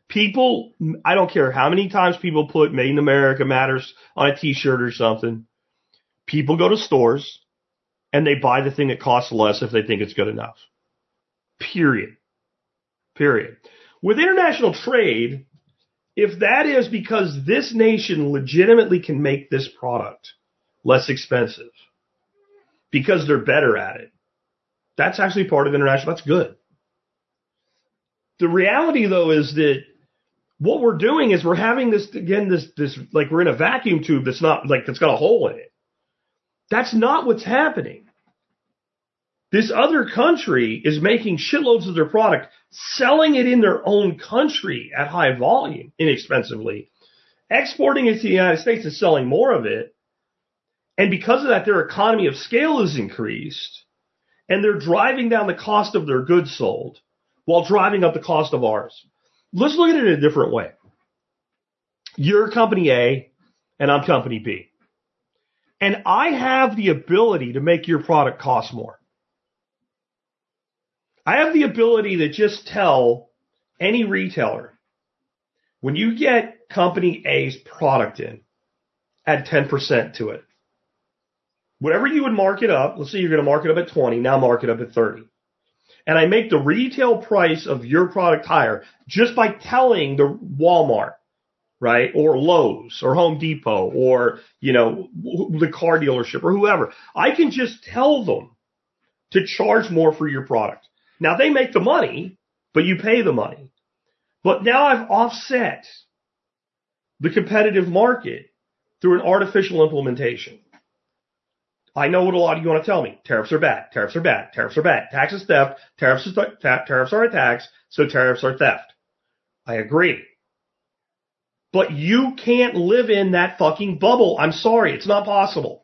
People, I don't care how many times people put Made in America Matters on a t-shirt or something. People go to stores and they buy the thing that costs less if they think it's good enough. Period. Period. With international trade, if that is because this nation legitimately can make this product less expensive because they're better at it, that's actually part of international. That's good. The reality, though, is that what we're doing is we're having this, again, this, this, like we're in a vacuum tube that's not, like, that's got a hole in it. That's not what's happening. This other country is making shitloads of their product, selling it in their own country at high volume, inexpensively, exporting it to the United States and selling more of it. And because of that, their economy of scale is increased, and they're driving down the cost of their goods sold while driving up the cost of ours. Let's look at it in a different way. You're company A, and I'm company B. And I have the ability to make your product cost more. I have the ability to just tell any retailer, when you get company A's product in, add ten percent to it. Whatever you would mark it up, let's say you're going to mark it up at twenty, now mark it up at thirty. And I make the retail price of your product higher just by telling the Walmart, right, or Lowe's or Home Depot or, you know, the car dealership or whoever. I can just tell them to charge more for your product. Now, they make the money, but you pay the money. But now I've offset the competitive market through an artificial implementation. I know what a lot of you want to tell me. Tariffs are bad. Tariffs are bad. Tariffs are bad. Tax is theft. Tariffs, is th- ta- tariffs are a tax, so tariffs are theft. I agree. But you can't live in that fucking bubble. I'm sorry. It's not possible.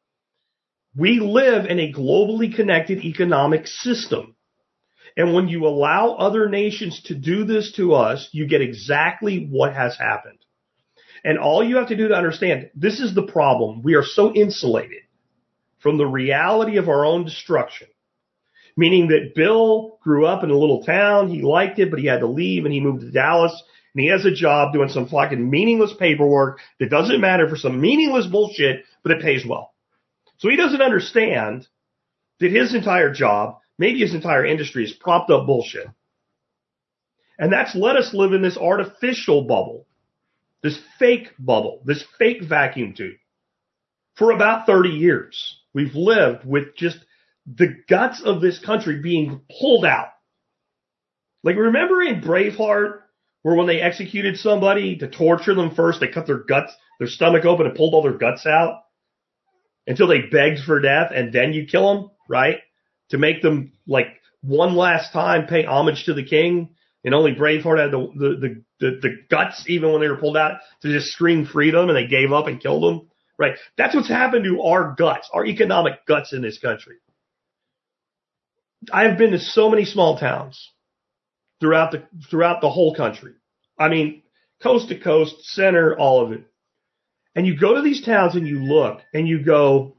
We live in a globally connected economic system. And when you allow other nations to do this to us, you get exactly what has happened. And all you have to do to understand, this is the problem. We are so insulated from the reality of our own destruction. Meaning that Bill grew up in a little town, he liked it, but he had to leave and he moved to Dallas, and he has a job doing some fucking meaningless paperwork that doesn't matter for some meaningless bullshit, but it pays well. So he doesn't understand that his entire job, maybe his entire industry, is propped up bullshit. And that's let us live in this artificial bubble, this fake bubble, this fake vacuum tube for about thirty years. We've lived with just the guts of this country being pulled out. Like, remember in Braveheart, where when they executed somebody to torture them first, they cut their guts, their stomach open and pulled all their guts out until they begged for death, and then you kill them, right? To make them, like, one last time pay homage to the king, and only Braveheart had the the the, the, the guts, even when they were pulled out, to just scream freedom, and they gave up and killed them. Right. That's what's happened to our guts, our economic guts in this country. I've been to so many small towns throughout the throughout the whole country. I mean, coast to coast, center, all of it. And you go to these towns and you look and you go,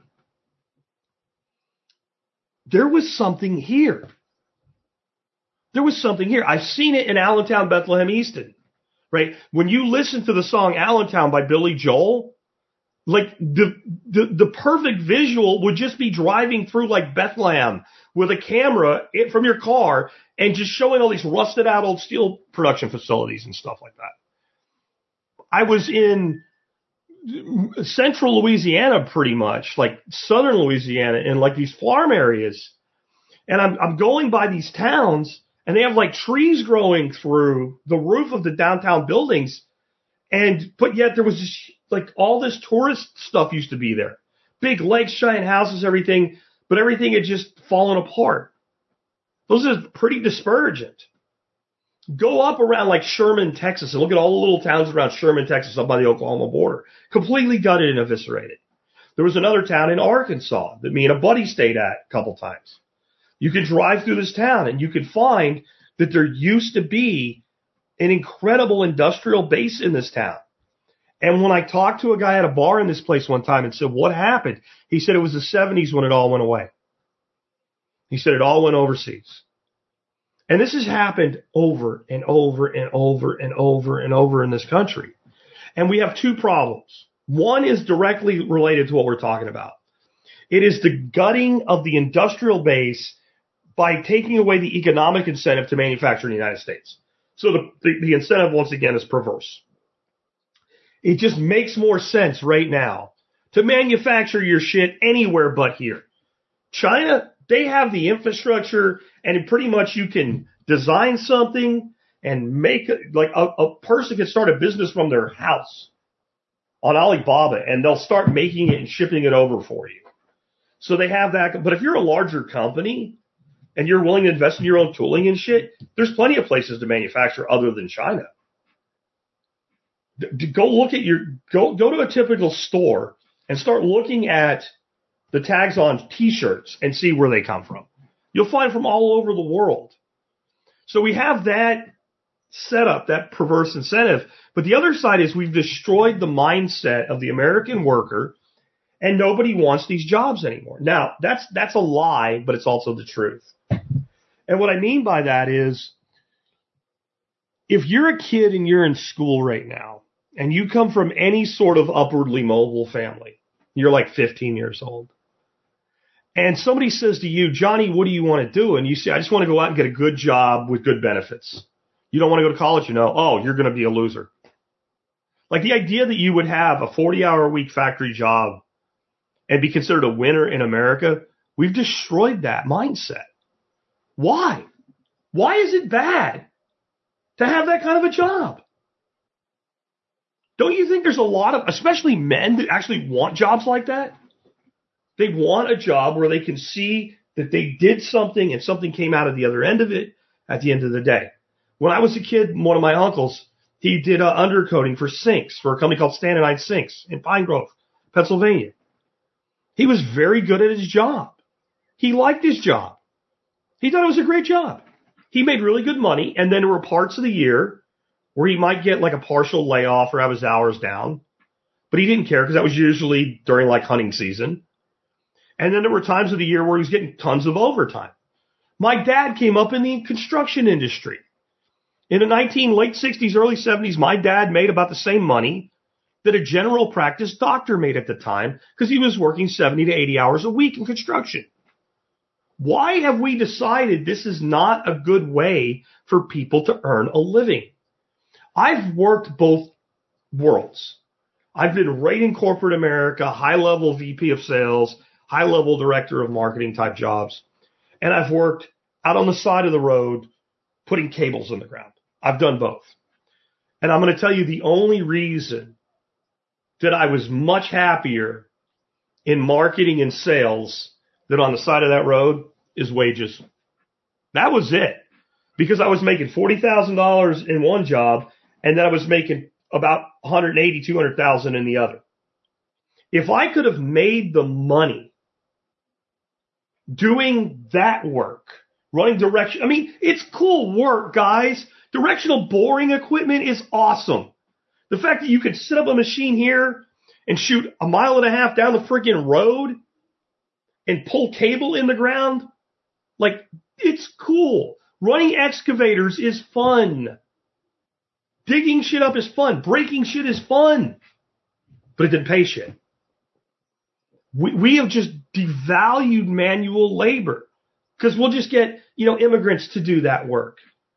there was something here. There was something here. I've seen it in Allentown, Bethlehem, Easton. Right? When you listen to the song Allentown by Billy Joel, like the, the the perfect visual would just be driving through like Bethlehem with a camera from your car and just showing all these rusted out old steel production facilities and stuff like that. I was in central Louisiana pretty much, like southern Louisiana, in like these farm areas. And I'm I'm going by these towns and they have like trees growing through the roof of the downtown buildings. And but yet there was this, like all this tourist stuff used to be there. Big lakes, giant houses, everything, but everything had just fallen apart. Those are pretty disparaging. Go up around like Sherman, Texas, and look at all the little towns around Sherman, Texas, up by the Oklahoma border. Completely gutted and eviscerated. There was another town in Arkansas that me and a buddy stayed at a couple times. You could drive through this town and you could find that there used to be an incredible industrial base in this town. And when I talked to a guy at a bar in this place one time and said, what happened? He said it was the seventies when it all went away. He said it all went overseas. And this has happened over and over and over and over and over in this country. And we have two problems. One is directly related to what we're talking about. It is the gutting of the industrial base by taking away the economic incentive to manufacture in the United States. So the, the, the incentive, once again, is perverse. It just makes more sense right now to manufacture your shit anywhere but here. China, they have the infrastructure, and pretty much you can design something and make it, like a, a person can start a business from their house on Alibaba, and they'll start making it and shipping it over for you. So they have that. But if you're a larger company and you're willing to invest in your own tooling and shit, there's plenty of places to manufacture other than China. D- go look at your, go, go to a typical store and start looking at the tags on t-shirts and see where they come from. You'll find from all over the world. So we have that setup, that perverse incentive. But the other side is we've destroyed the mindset of the American worker, and nobody wants these jobs anymore. Now, that's that's a lie, but it's also the truth. And what I mean by that is, if you're a kid and you're in school right now, and you come from any sort of upwardly mobile family, you're like fifteen years old, and somebody says to you, Johnny, what do you want to do? And you say, I just want to go out and get a good job with good benefits. You don't want to go to college? You know, oh, you're going to be a loser. Like the idea that you would have a forty-hour-a-week factory job and be considered a winner in America, we've destroyed that mindset. Why? Why is it bad to have that kind of a job? Don't you think there's a lot of, especially men, that actually want jobs like that? They want a job where they can see that they did something and something came out of the other end of it at the end of the day. When I was a kid, one of my uncles, he did uh, undercoating for sinks for a company called Standardized Sinks in Pine Grove, Pennsylvania. He was very good at his job. He liked his job. He thought it was a great job. He made really good money, and then there were parts of the year where he might get like a partial layoff or have his hours down, but he didn't care because that was usually during like hunting season. And then there were times of the year where he was getting tons of overtime. My dad came up in the construction industry. In the nineteen late sixties, early seventies, my dad made about the same money that a general practice doctor made at the time because he was working seventy to eighty hours a week in construction. Why have we decided this is not a good way for people to earn a living? I've worked both worlds. I've been right in corporate America, high-level V P of sales, high-level director of marketing type jobs. And I've worked out on the side of the road putting cables in the ground. I've done both. And I'm going to tell you the only reason that I was much happier in marketing and sales than on the side of that road is wages. That was it. Because I was making forty thousand dollars in one job, and then I was making about one hundred eighty thousand, two hundred thousand in the other. If I could have made the money doing that work, running direction, I mean, it's cool work, guys. Directional boring equipment is awesome. The fact that you could set up a machine here and shoot a mile and a half down the freaking road and pull cable in the ground, like, it's cool. Running excavators is fun. Digging shit up is fun. Breaking shit is fun. But it didn't pay shit. We, we have just devalued manual labor because we'll just get, you know, immigrants to do that work.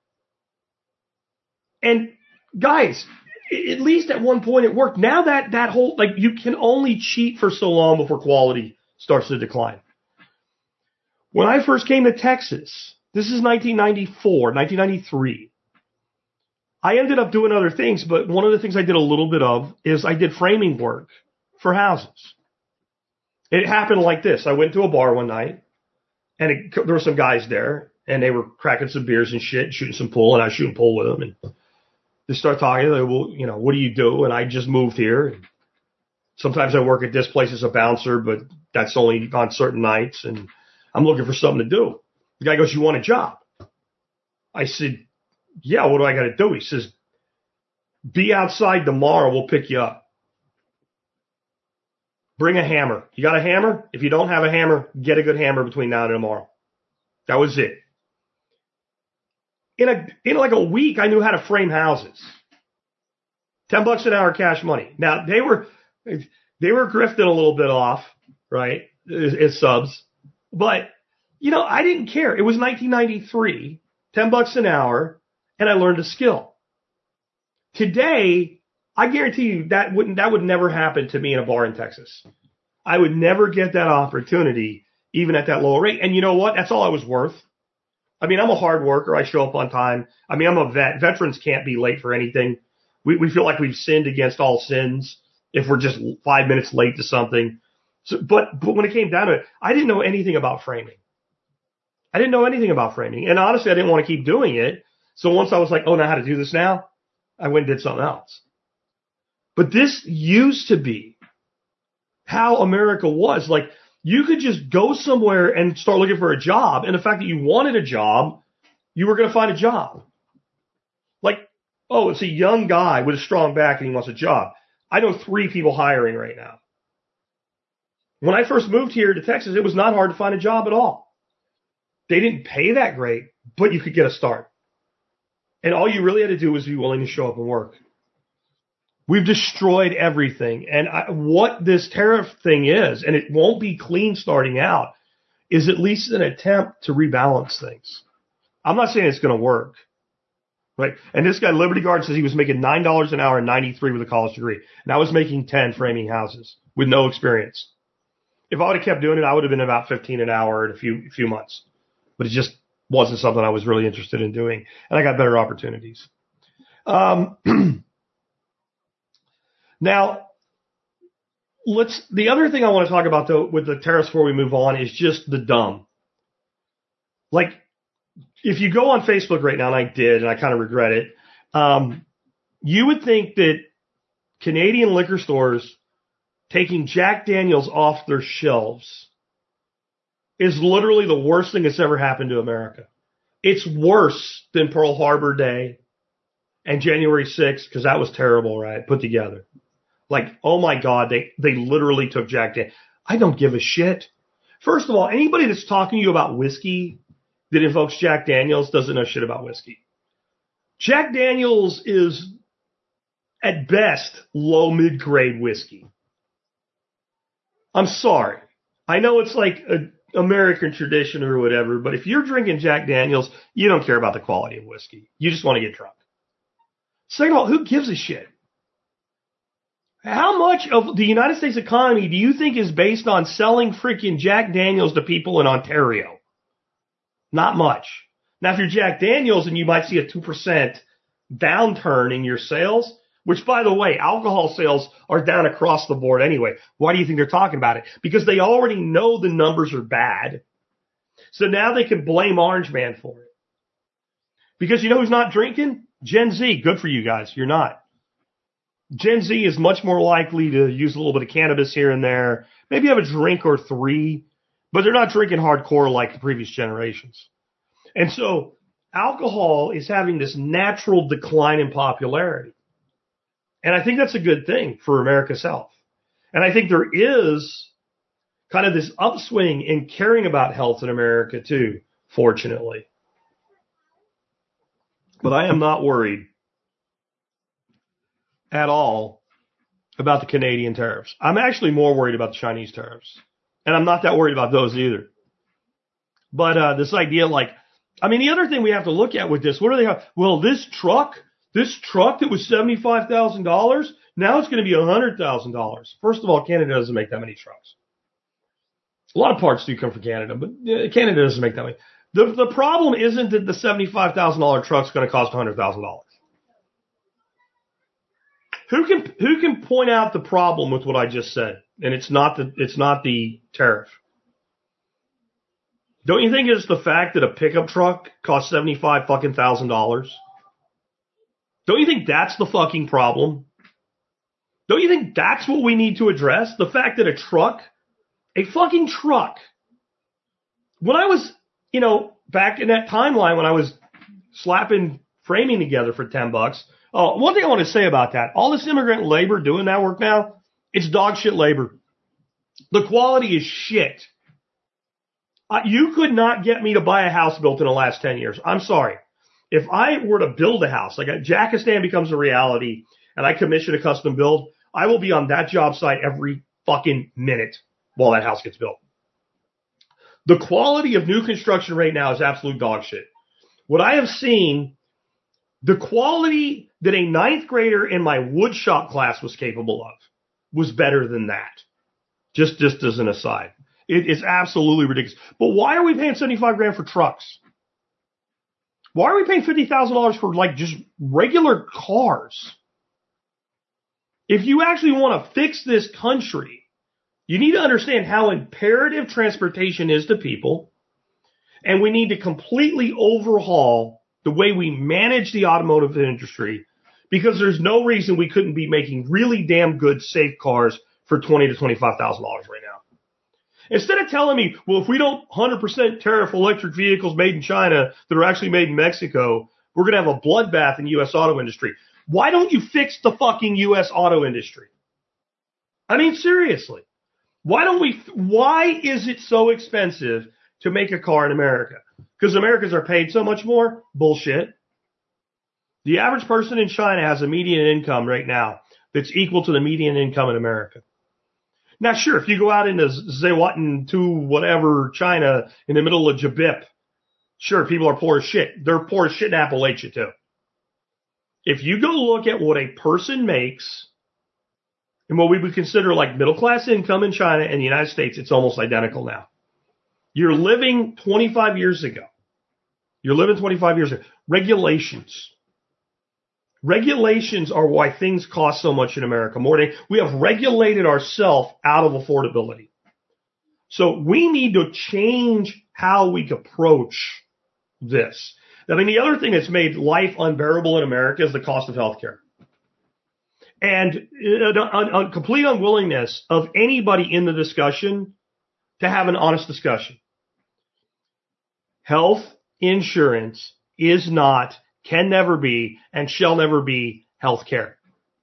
And guys, at least at one point it worked. Now that, that whole, like, you can only cheat for so long before quality starts to decline. When I first came to Texas, this is nineteen ninety-four, nineteen ninety-three. I ended up doing other things, but one of the things I did a little bit of is I did framing work for houses. It happened like this. I went to a bar one night, and it, there were some guys there, and they were cracking some beers and shit, shooting some pool, and I was shooting pool with them. And they start talking. They're like, well, you know, what do you do? And I just moved here. And sometimes I work at this place as a bouncer, but that's only on certain nights, and I'm looking for something to do. The guy goes, you want a job? I said, yeah, what do I got to do? He says, be outside tomorrow. We'll pick you up. Bring a hammer. You got a hammer? If you don't have a hammer, get a good hammer between now and tomorrow. That was it. in a in like a week, I knew how to frame houses. Ten bucks an hour cash money. Now they were they were grifting a little bit off, right? As, as subs, but you know I didn't care. It was nineteen ninety-three, ten bucks an hour, and I learned a skill. Today, I guarantee you that wouldn't that would never happen to me in a bar in Texas. I would never get that opportunity, even at that lower rate. And you know what? That's all I was worth. I mean, I'm a hard worker. I show up on time. I mean, I'm a vet. Veterans can't be late for anything. We we feel like we've sinned against all sins if we're just five minutes late to something. So, but but when it came down to it, I didn't know anything about framing. I didn't know anything about framing. And honestly, I didn't want to keep doing it. So once I was like, oh, I know how to do this now, I went and did something else. But this used to be how America was. Like, you could just go somewhere and start looking for a job. And the fact that you wanted a job, you were going to find a job. Like, oh, it's a young guy with a strong back and he wants a job. I know three people hiring right now. When I first moved here to Texas, it was not hard to find a job at all. They didn't pay that great, but you could get a start. And all you really had to do was be willing to show up and work. We've destroyed everything. And I, what this tariff thing is, and it won't be clean starting out, is at least an attempt to rebalance things. I'm not saying it's going to work. Right? And this guy, Liberty Guard, says he was making nine dollars an hour in ninety-three with a college degree. And I was making ten framing houses with no experience. If I would have kept doing it, I would have been about fifteen an hour in a few few months. But it just wasn't something I was really interested in doing. And I got better opportunities. Um, now, let's. The other thing I want to talk about, though, with the tariffs before we move on is just the dumb. Like, if you go on Facebook right now, and I did, and I kind of regret it, um, you would think that Canadian liquor stores taking Jack Daniels off their shelves is literally the worst thing that's ever happened to America. It's worse than Pearl Harbor Day and January sixth, because that was terrible, right? Put together. Like, oh my God, they, they literally took Jack Daniels. I don't give a shit. First of all, anybody that's talking to you about whiskey that invokes Jack Daniels doesn't know shit about whiskey. Jack Daniels is, at best, low mid-grade whiskey. I'm sorry. I know it's like an American tradition or whatever, but if you're drinking Jack Daniels, you don't care about the quality of whiskey. You just want to get drunk. Second of all, who gives a shit? How much of the United States economy do you think is based on selling freaking Jack Daniels to people in Ontario? Not much. Now, if you're Jack Daniels and you might see a two percent downturn in your sales, which, by the way, alcohol sales are down across the board anyway. Why do you think they're talking about it? Because they already know the numbers are bad. So now they can blame Orange Man for it. Because you know who's not drinking? Gen Z. Good for you guys. You're not. Gen Z is much more likely to use a little bit of cannabis here and there. Maybe have a drink or three, but they're not drinking hardcore like the previous generations. And so alcohol is having this natural decline in popularity. And I think that's a good thing for America's health. And I think there is kind of this upswing in caring about health in America too, fortunately. But I am not worried at all about the Canadian tariffs. I'm actually more worried about the Chinese tariffs. And I'm not that worried about those either. But uh, this idea, like, I mean, the other thing we have to look at with this, what do they have? Well, this truck, this truck that was seventy-five thousand dollars, now it's going to be one hundred thousand dollars. First of all, Canada doesn't make that many trucks. A lot of parts do come from Canada, but Canada doesn't make that many. The, the problem isn't that the seventy-five thousand dollars truck's going to cost one hundred thousand dollars. Who can who can point out the problem with what I just said? And it's not the it's not the tariff. Don't you think it's the fact that a pickup truck costs seventy-five fucking thousand dollars? Don't you think that's the fucking problem? Don't you think that's what we need to address? The fact that a truck, a fucking truck. When I was, you know, back in that timeline when I was slapping framing together for ten bucks. Oh, one thing I want to say about that, all this immigrant labor doing that work now, it's dog shit labor. The quality is shit. Uh, you could not get me to buy a house built in the last ten years. I'm sorry. If I were to build a house, like a Jackistan becomes a reality and I commission a custom build, I will be on that job site every fucking minute while that house gets built. The quality of new construction right now is absolute dog shit. What I have seen, the quality that a ninth grader in my wood shop class was capable of was better than that. Just, just as an aside. It is absolutely ridiculous. But why are we paying seventy-five grand for trucks? Why are we paying fifty thousand dollars for like just regular cars? If you actually want to fix this country, you need to understand how imperative transportation is to people, and we need to completely overhaul the way we manage the automotive industry, because there's no reason we couldn't be making really damn good, safe cars for twenty thousand to twenty-five thousand dollars right now. Instead of telling me, well, if we don't one hundred percent tariff electric vehicles made in China that are actually made in Mexico, we're going to have a bloodbath in the U S auto industry. Why don't you fix the fucking U S auto industry? I mean, seriously. Why don't we, why is it so expensive to make a car in America? Because Americans are paid so much more? Bullshit. The average person in China has a median income right now that's equal to the median income in America. Now, sure, if you go out into Zhejiang to whatever, China, in the middle of Jabip, sure, people are poor as shit. They're poor as shit in Appalachia, too. If you go look at what a person makes and what we would consider like middle-class income in China and the United States, it's almost identical now. You're living twenty-five years ago. You're living twenty-five years ago. Regulations. Regulations are why things cost so much in America. More than we have regulated ourselves out of affordability. So we need to change how we approach this. I mean, the other thing that's made life unbearable in America is the cost of healthcare. And a complete unwillingness of anybody in the discussion to have an honest discussion. Health insurance is not, can never be, and shall never be health care.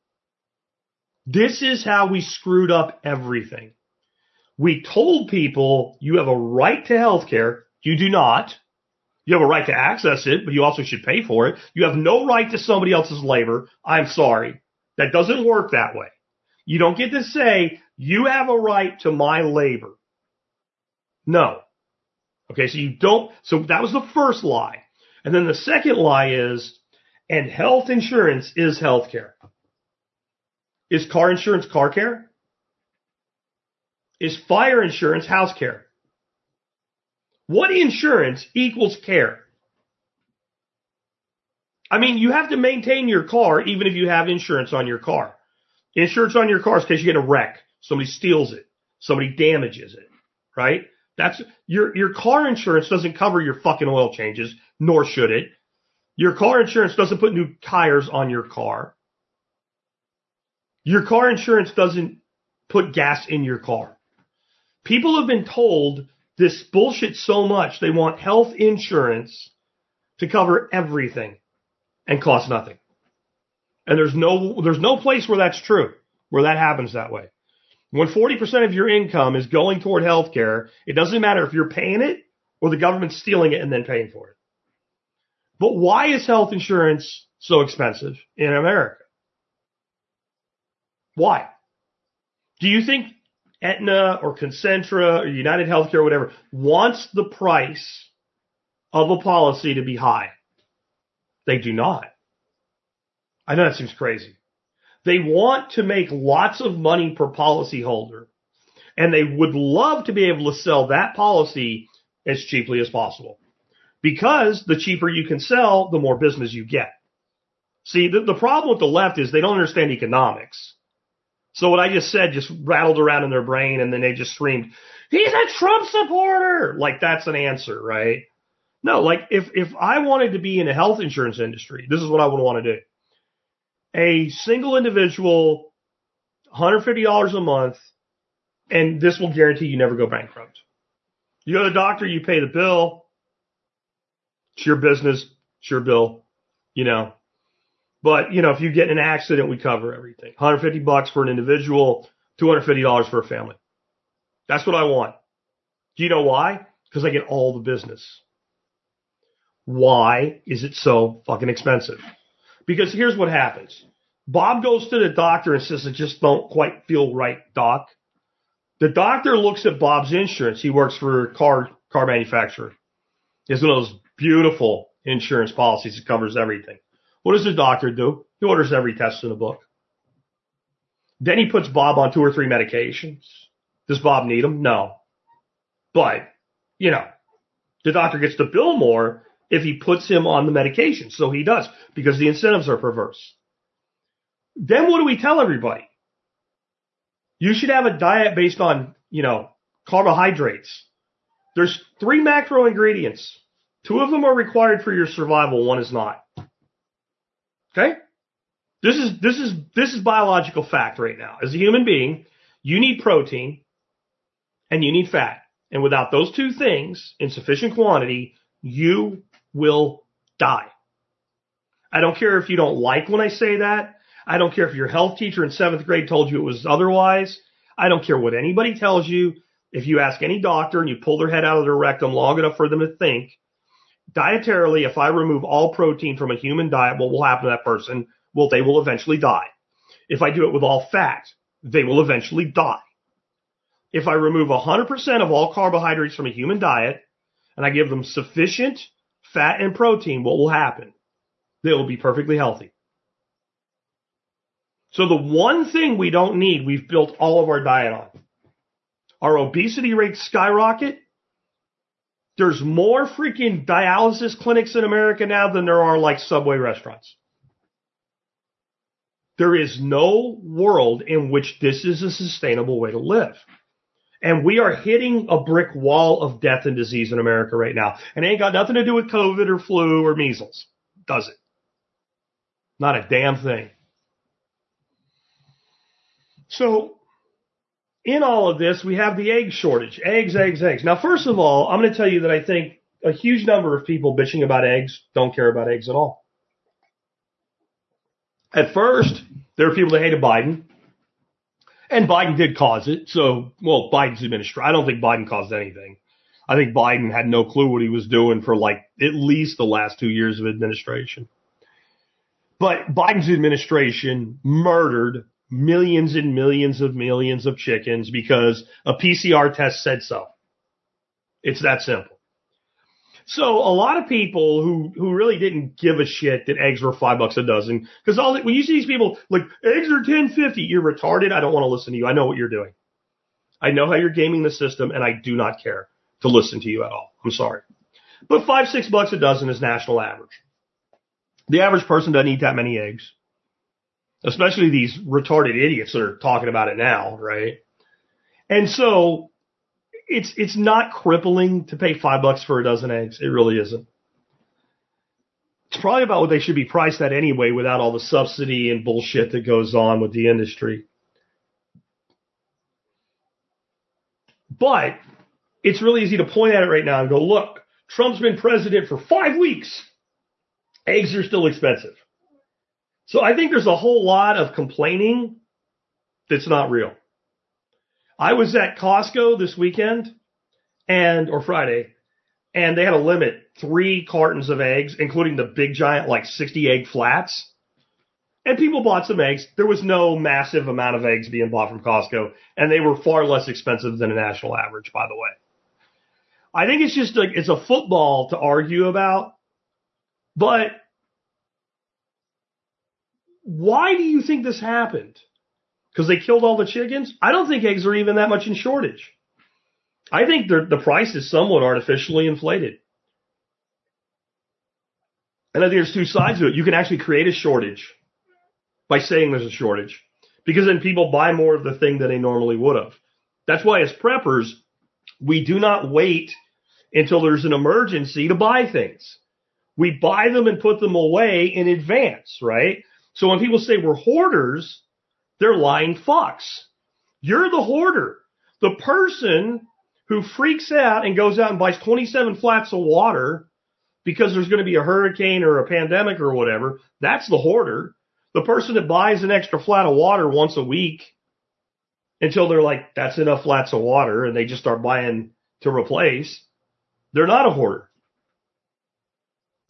This is how we screwed up everything. We told people you have a right to health care. You do not. You have a right to access it, but you also should pay for it. You have no right to somebody else's labor. I'm sorry. That doesn't work that way. You don't get to say, you have a right to my labor. No. Okay, so you don't, so that was the first lie. And then the second lie is, and health insurance is health care. Is car insurance car care? Is fire insurance house care? What insurance equals care? I mean, you have to maintain your car even if you have insurance on your car. Insurance on your car is in case you get a wreck. Somebody steals it. Somebody damages it. Right? That's your your car insurance doesn't cover your fucking oil changes, nor should it. Your car insurance doesn't put new tires on your car. Your car insurance doesn't put gas in your car. People have been told this bullshit so much they want health insurance to cover everything and cost nothing. And there's no there's no place where that's true, where that happens that way. When forty percent of your income is going toward health care, it doesn't matter if you're paying it or the government's stealing it and then paying for it. But why is health insurance so expensive in America? Why? Do you think Aetna or Concentra or United Healthcare or whatever wants the price of a policy to be high? They do not. I know that seems crazy. They want to make lots of money per policyholder, and they would love to be able to sell that policy as cheaply as possible. Because the cheaper you can sell, the more business you get. See, the, the problem with the left is they don't understand economics. So what I just said just rattled around in their brain, and then they just screamed, he's a Trump supporter! Like, that's an answer, right? No, like, if, if I wanted to be in the health insurance industry, this is what I would want to do. A single individual, one hundred fifty dollars a month, and this will guarantee you never go bankrupt. You go to the doctor, you pay the bill. It's your business. It's your bill, you know. But, you know, if you get in an accident, we cover everything. one hundred fifty bucks for an individual, two hundred fifty dollars for a family. That's what I want. Do you know why? Because I get all the business. Why is it so fucking expensive? Because here's what happens. Bob goes to the doctor and says, I just don't quite feel right, doc. The doctor looks at Bob's insurance. He works for a car, car manufacturer. He has one of those beautiful insurance policies that covers everything. What does the doctor do? He orders every test in the book. Then he puts Bob on two or three medications. Does Bob need them? No. But, you know, the doctor gets to bill more if he puts him on the medication. So he does, because the incentives are perverse. Then what do we tell everybody? You should have a diet based on, you know, carbohydrates. There's three macro ingredients. Two of them are required for your survival. One is not. Okay? This is, this is, this is biological fact right now. As a human being, you need protein and you need fat. And without those two things in sufficient quantity, you will die. I don't care if you don't like when I say that. I don't care if your health teacher in seventh grade told you it was otherwise. I don't care what anybody tells you. If you ask any doctor and you pull their head out of their rectum long enough for them to think, dietarily, if I remove all protein from a human diet, what will happen to that person? Well, they will eventually die. If I do it with all fat, they will eventually die. If I remove one hundred percent of all carbohydrates from a human diet and I give them sufficient fat and protein, what will happen? They will be perfectly healthy. So the one thing we don't need, we've built all of our diet on. Our obesity rates skyrocket. There's more freaking dialysis clinics in America now than there are like Subway restaurants. There is no world in which this is a sustainable way to live. And we are hitting a brick wall of death and disease in America right now. And it ain't got nothing to do with COVID or flu or measles, does it? Not a damn thing. So, in all of this, we have the egg shortage. Eggs, eggs, eggs. Now, first of all, I'm going to tell you that I think a huge number of people bitching about eggs don't care about eggs at all. At first, there were people that hated Biden. And Biden did cause it. So, well, Biden's administration. I don't think Biden caused anything. I think Biden had no clue what he was doing for like at least the last two years of administration. But Biden's administration murdered millions and millions of millions of chickens because a P C R test said so. It's that simple. So a lot of people who, who really didn't give a shit that eggs were five bucks a dozen, because all when you see these people like eggs are ten fifty, you're retarded. I don't want to listen to you. I know what you're doing. I know how you're gaming the system, and I do not care to listen to you at all. I'm sorry, but five six bucks a dozen is national average. The average person doesn't eat that many eggs, especially these retarded idiots that are talking about it now, right? And so it's it's not crippling to pay five bucks for a dozen eggs. It really isn't. It's probably about what they should be priced at anyway without all the subsidy and bullshit that goes on with the industry. But it's really easy to point at it right now and go, look, Trump's been president for five weeks. Eggs are still expensive. So I think there's a whole lot of complaining that's not real. I was at Costco this weekend and, or Friday, and they had a limit, three cartons of eggs, including the big giant, like sixty egg flats. And people bought some eggs. There was no massive amount of eggs being bought from Costco, and they were far less expensive than a national average, by the way. I think it's just like, it's a football to argue about, but why do you think this happened? Because they killed all the chickens? I don't think eggs are even that much in shortage. I think the price is somewhat artificially inflated. And I think there's two sides to it. You can actually create a shortage by saying there's a shortage, because then people buy more of the thing than they normally would have. That's why as preppers, we do not wait until there's an emergency to buy things. We buy them and put them away in advance, right? So when people say we're hoarders, they're lying fucks. You're the hoarder. The person who freaks out and goes out and buys twenty-seven flats of water because there's going to be a hurricane or a pandemic or whatever, that's the hoarder. The person that buys an extra flat of water once a week until they're like, that's enough flats of water, and they just start buying to replace, they're not a hoarder.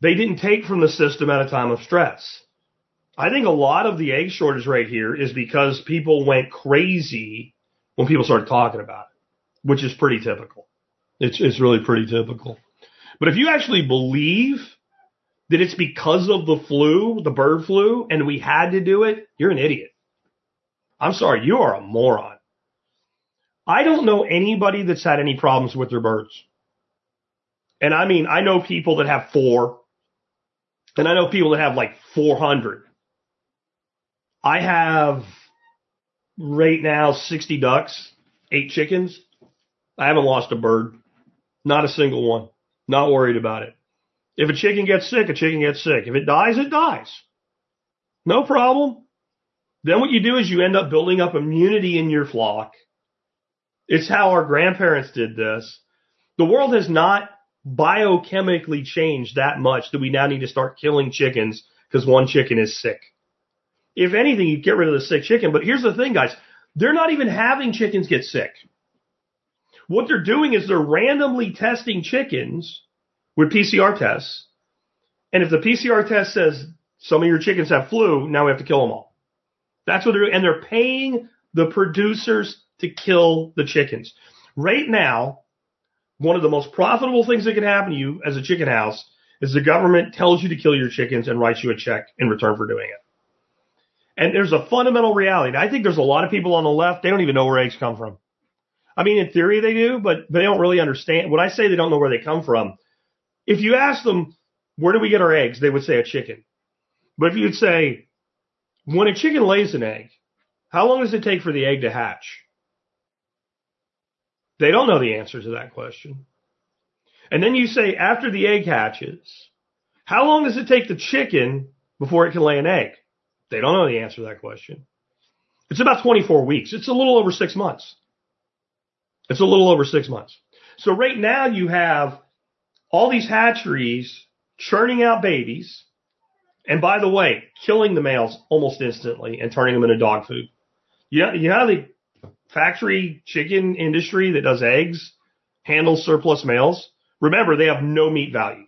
they didn't take from the system at a time of stress. I think a lot of the egg shortage right here is because people went crazy when people started talking about it, which is pretty typical. It's, it's really pretty typical. But if you actually believe that it's because of the flu, the bird flu, and we had to do it, you're an idiot. I'm sorry, you are a moron. I don't know anybody that's had any problems with their birds. And I mean, I know people that have four, and I know people that have like four hundred. I have right now sixty ducks, eight chickens. I haven't lost a bird. Not a single one. Not worried about it. If a chicken gets sick, a chicken gets sick. If it dies, it dies. No problem. Then what you do is you end up building up immunity in your flock. It's how our grandparents did this. The world has not biochemically changed that much that we now need to start killing chickens because one chicken is sick. If anything, you get rid of the sick chicken. But here's the thing, guys. They're not even having chickens get sick. What they're doing is they're randomly testing chickens with P C R tests. And if the P C R test says some of your chickens have flu, now we have to kill them all. That's what they're doing. And they're paying the producers to kill the chickens. Right now, one of the most profitable things that can happen to you as a chicken house is the government tells you to kill your chickens and writes you a check in return for doing it. And there's a fundamental reality. I think there's a lot of people on the left, they don't even know where eggs come from. I mean, in theory they do, but they don't really understand. When I say they don't know where they come from, if you ask them, where do we get our eggs? They would say a chicken. But if you'd say, when a chicken lays an egg, how long does it take for the egg to hatch? They don't know the answer to that question. And then you say, after the egg hatches, how long does it take the chicken before it can lay an egg? They don't know the answer to that question. It's about twenty-four weeks. It's a little over six months. It's a little over six months. So right now you have all these hatcheries churning out babies. And by the way, killing the males almost instantly and turning them into dog food. You know, you know how the factory chicken industry that does eggs handles surplus males? Remember, they have no meat value.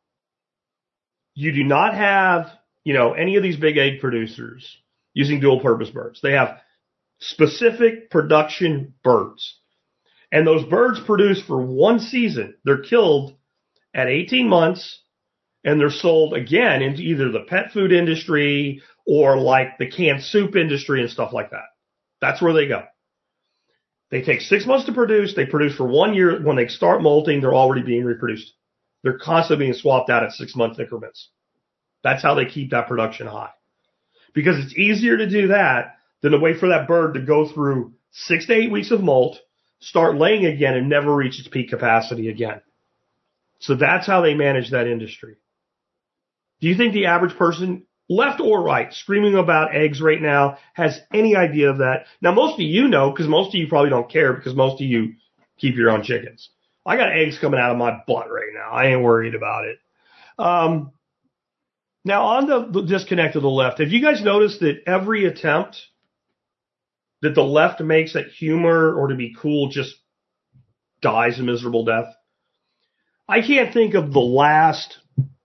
You do not have, you know, any of these big egg producers using dual purpose birds. They have specific production birds. And those birds produce for one season. They're killed at eighteen months. And they're sold again into either the pet food industry or like the canned soup industry and stuff like that. That's where they go. They take six months to produce. They produce for one year. When they start molting, they're already being reproduced. They're constantly being swapped out at six month increments. That's how they keep that production high. Because it's easier to do that than to wait for that bird to go through six to eight weeks of molt, start laying again, and never reach its peak capacity again. So that's how they manage that industry. Do you think the average person, left or right, screaming about eggs right now has any idea of that? Now, most of you know, because most of you probably don't care because most of you keep your own chickens. I got eggs coming out of my butt right now. I ain't worried about it. Um, now, on the, the disconnect to the left, have you guys noticed that every attempt that the left makes at humor or to be cool just dies a miserable death? I can't think of the last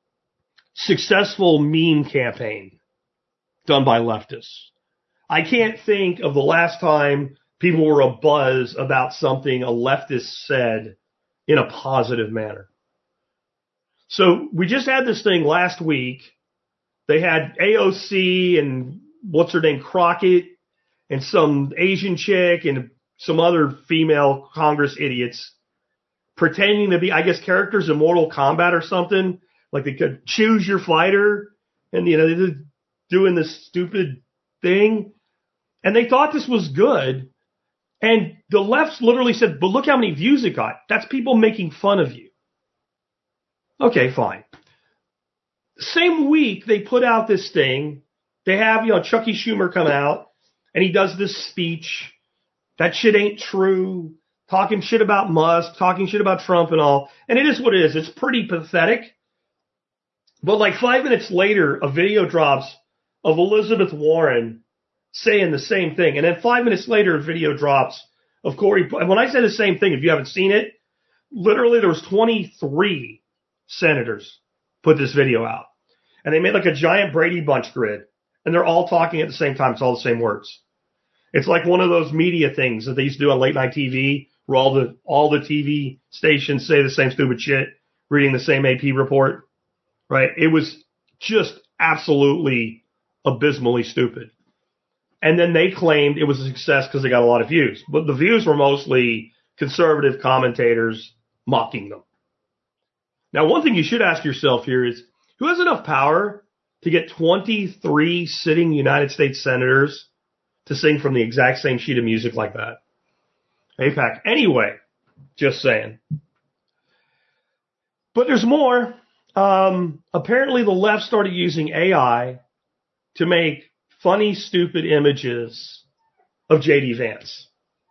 successful meme campaign done by leftists. I can't think of the last time people were abuzz about something a leftist said in a positive manner. So we just had this thing last week. They had A O C and what's her name, Crockett, and some Asian chick and some other female Congress idiots pretending to be, I guess, characters in Mortal Kombat or something. Like they could choose your fighter, and, you know, they're doing this stupid thing. And they thought this was good. And the left literally said, but look how many views it got. That's people making fun of you. Okay, fine. Same week, they put out this thing. They have, you know, Chucky Schumer come out, and he does this speech. That shit ain't true. Talking shit about Musk, talking shit about Trump and all. And it is what it is. It's pretty pathetic. But like five minutes later, a video drops of Elizabeth Warren saying the same thing. And then five minutes later, a video drops of Cory. When I say the same thing, if you haven't seen it, literally there was twenty-three senators put this video out. And they made like a giant Brady Bunch grid. And they're all talking at the same time. It's all the same words. It's like one of those media things that they used to do on late night T V where all the, all the T V stations say the same stupid shit, reading the same A P report, right? It was just absolutely abysmally stupid. And then they claimed it was a success because they got a lot of views. But the views were mostly conservative commentators mocking them. Now, one thing you should ask yourself here is, who has enough power to get twenty-three sitting United States senators to sing from the exact same sheet of music like that? AIPAC. Anyway, just saying. But there's more. Um, apparently the left started using A I to make funny, stupid images of J D Vance.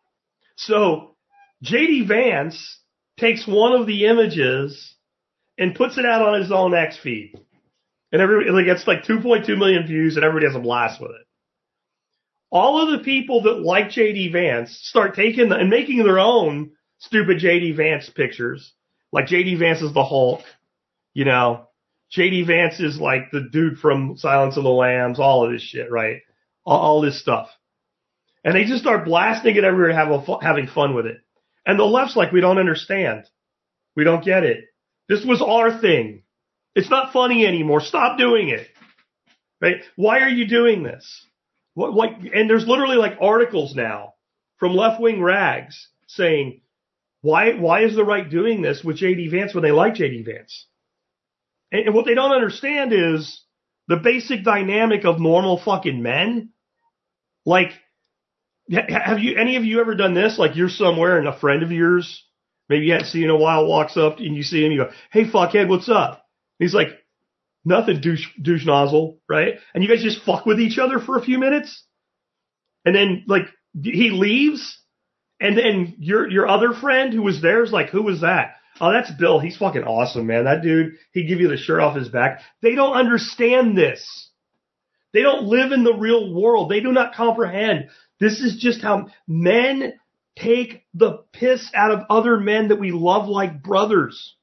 So J D Vance takes one of the images and puts it out on his own X feed. And everybody, like, it's like two point two million views and everybody has a blast with it. All of the people that like J D Vance start taking the, and making their own stupid J D Vance pictures. Like J D Vance is the Hulk, you know. J D Vance is like the dude from Silence of the Lambs, all of this shit, right? All, all this stuff. And they just start blasting it everywhere and have a, having fun with it. And the left's like, we don't understand. We don't get it. This was our thing. It's not funny anymore. Stop doing it. Right? Why are you doing this? What, what, and there's literally like articles now from left-wing rags saying, why, why is the right doing this with J D Vance when they like J D Vance? And, and what they don't understand is the basic dynamic of normal fucking men. Like, have you, any of you ever done this? Like, you're somewhere and a friend of yours, maybe you haven't seen in a while, walks up and you see him, you go, hey, fuckhead, what's up? And he's like, nothing, douche, douche nozzle, right? And you guys just fuck with each other for a few minutes. And then, like, he leaves. And then your your other friend who was there is like, who was that? Oh, that's Bill. He's fucking awesome, man. That dude, he'd give you the shirt off his back. They don't understand this. They don't live in the real world. They do not comprehend. This is just how men take the piss out of other men that we love like brothers.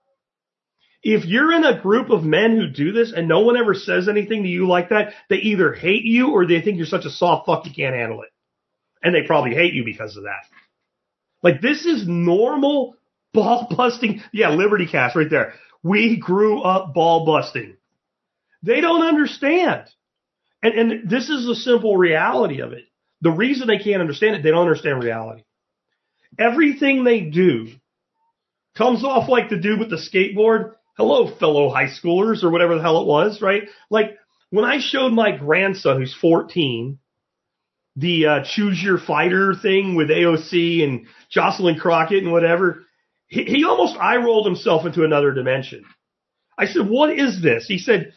If you're in a group of men who do this and no one ever says anything to you like that, they either hate you or they think you're such a soft fuck you can't handle it. And they probably hate you because of that. Like, this is normal ball busting. Yeah, Liberty Cast right there. We grew up ball busting. They don't understand. And, and this is the simple reality of it. The reason they can't understand it, they don't understand reality. Everything they do comes off like the dude with the skateboard. Hello, fellow high schoolers, or whatever the hell it was, right? Like, when I showed my grandson, who's fourteen, the uh, Choose Your Fighter thing with A O C and Jocelyn Crockett and whatever, he, he almost eye-rolled himself into another dimension. I said, what is this? He said,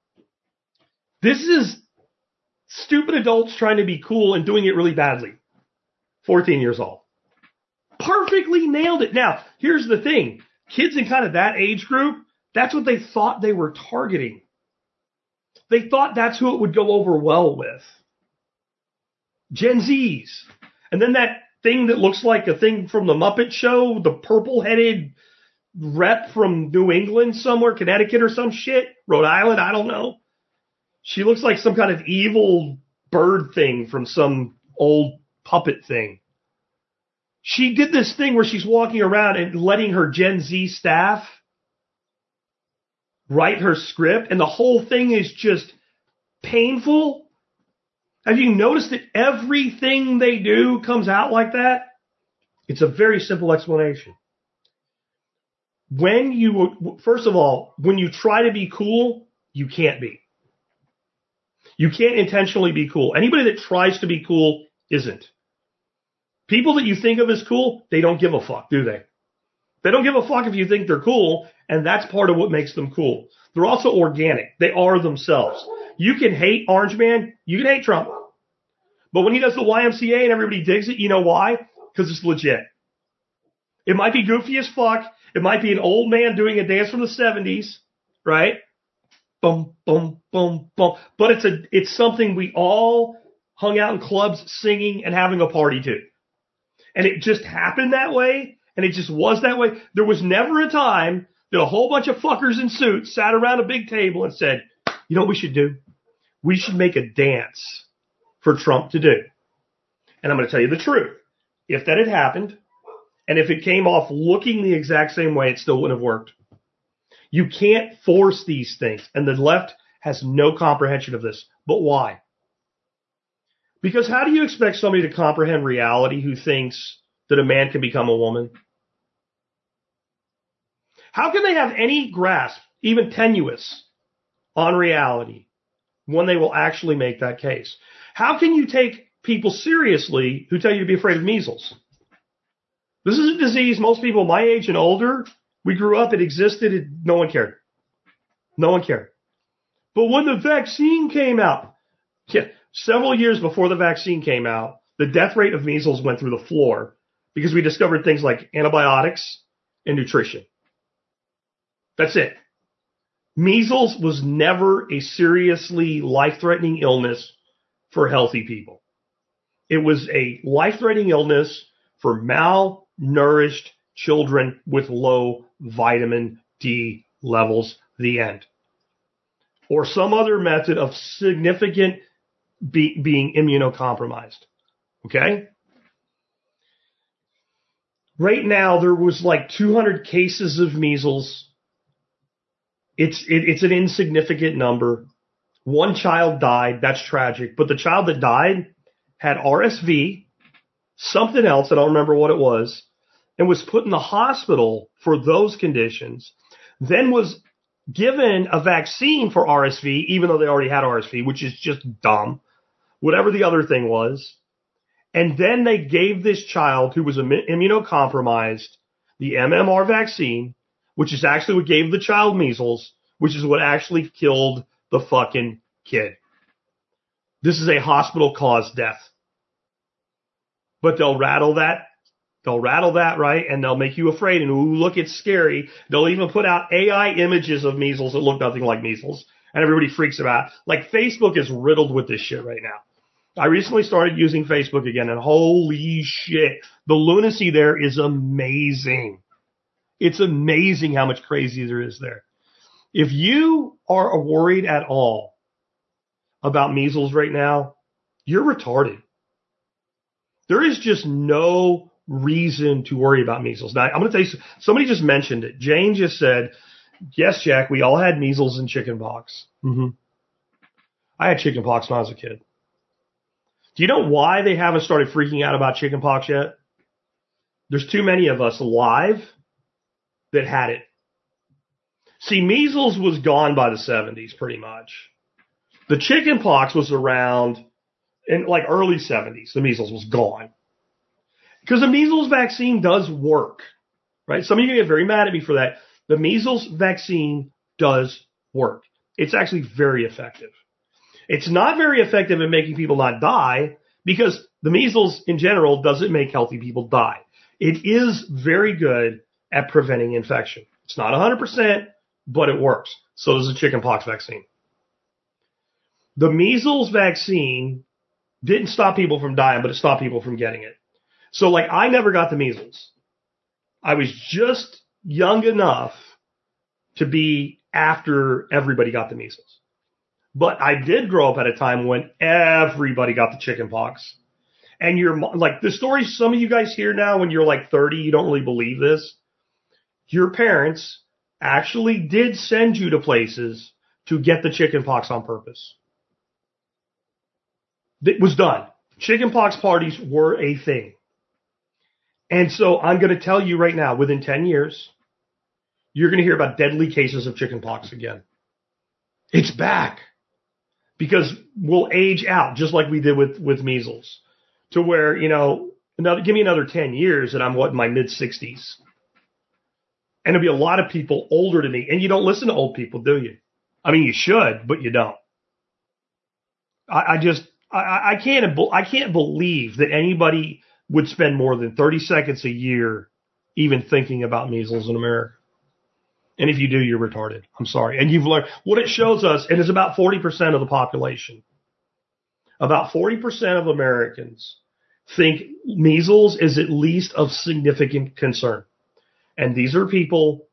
this is stupid adults trying to be cool and doing it really badly. fourteen years old. Perfectly nailed it. Now, here's the thing. Kids in kind of that age group, that's what they thought they were targeting. They thought that's who it would go over well with. Gen Zs. And then that thing that looks like a thing from the Muppet Show, the purple-headed rep from New England somewhere, Connecticut or some shit, Rhode Island, I don't know. She looks like some kind of evil bird thing from some old puppet thing. She did this thing where she's walking around and letting her Gen Z staff write her script, and the whole thing is just painful. Have you noticed that everything they do comes out like that? It's a very simple explanation. When you, first of all, when you try to be cool, you can't be. You can't intentionally be cool. Anybody that tries to be cool isn't. People that you think of as cool, they don't give a fuck, do they? They don't give a fuck if you think they're cool, and that's part of what makes them cool. They're also organic. They are themselves. You can hate Orange Man. You can hate Trump. But when he does the Y M C A and everybody digs it, you know why? Because it's legit. It might be goofy as fuck. It might be an old man doing a dance from the seventies, right? Boom, boom, boom, boom. But it's a, it's something we all hung out in clubs singing and having a party to. And it just happened that way, and it just was that way. There was never a time that a whole bunch of fuckers in suits sat around a big table and said, you know what we should do? We should make a dance for Trump to do. And I'm going to tell you the truth. If that had happened, and if it came off looking the exact same way, it still wouldn't have worked. You can't force these things. And the left has no comprehension of this. But why? Because how do you expect somebody to comprehend reality who thinks that a man can become a woman? How can they have any grasp, even tenuous, on reality when they will actually make that case? How can you take people seriously who tell you to be afraid of measles? This is a disease most people my age and older, we grew up, it existed, it, no one cared. No one cared. But when the vaccine came out, yeah, several years before the vaccine came out, the death rate of measles went through the floor because we discovered things like antibiotics and nutrition. That's it. Measles was never a seriously life-threatening illness for healthy people. It was a life-threatening illness for malnourished children with low vitamin D levels, the end. Or some other method of significant be, being immunocompromised. Okay? Right now, there was like two hundred cases of measles. It's it, it's an insignificant number. One child died. That's tragic. But the child that died had R S V, something else, I don't remember what it was, and was put in the hospital for those conditions, then was given a vaccine for R S V, even though they already had R S V, which is just dumb, whatever the other thing was. And then they gave this child who was immunocompromised the M M R vaccine, which is actually what gave the child measles, which is what actually killed the fucking kid. This is a hospital-caused death. But they'll rattle that. They'll rattle that, right? And they'll make you afraid. And, ooh, look, it's scary. They'll even put out A I images of measles that look nothing like measles. And everybody freaks about it. Like, Facebook is riddled with this shit right now. I recently started using Facebook again, and holy shit, the lunacy there is amazing. It's amazing how much crazy there is there. If you are worried at all about measles right now, you're retarded. There is just no reason to worry about measles. Now, I'm going to tell you, somebody just mentioned it. Jane just said, yes, Jack, we all had measles and chickenpox. Mm-hmm. I had chickenpox when I was a kid. Do you know why they haven't started freaking out about chickenpox yet? There's too many of us alive that had it. See, measles was gone by the seventies pretty much. The chickenpox was around in like early seventies. The measles was gone. Because the measles vaccine does work, right? Some of you get very mad at me for that. The measles vaccine does work. It's actually very effective. It's not very effective in making people not die because the measles in general doesn't make healthy people die. It is very good at preventing infection. It's not one hundred percent, but it works. So does the chickenpox vaccine. The measles vaccine didn't stop people from dying, but it stopped people from getting it. So, like, I never got the measles. I was just young enough to be after everybody got the measles. But I did grow up at a time when everybody got the chickenpox. And you're like, the story some of you guys hear now when you're like thirty, you don't really believe this. Your parents actually did send you to places to get the chickenpox on purpose. It was done. Chickenpox parties were a thing. And so I'm going to tell you right now, within ten years, you're going to hear about deadly cases of chickenpox again. It's back. Because we'll age out, just like we did with, with measles, to where, you know, another, give me another ten years and I'm, what, in my mid-sixties. And there'll be a lot of people older than me. And you don't listen to old people, do you? I mean, you should, but you don't. I, I just, I, I can't, I can't believe that anybody would spend more than thirty seconds a year even thinking about measles in America. And if you do, you're retarded. I'm sorry. And you've learned what it shows us, and it's about forty percent of the population. About forty percent of Americans think measles is at least of significant concern. And these are people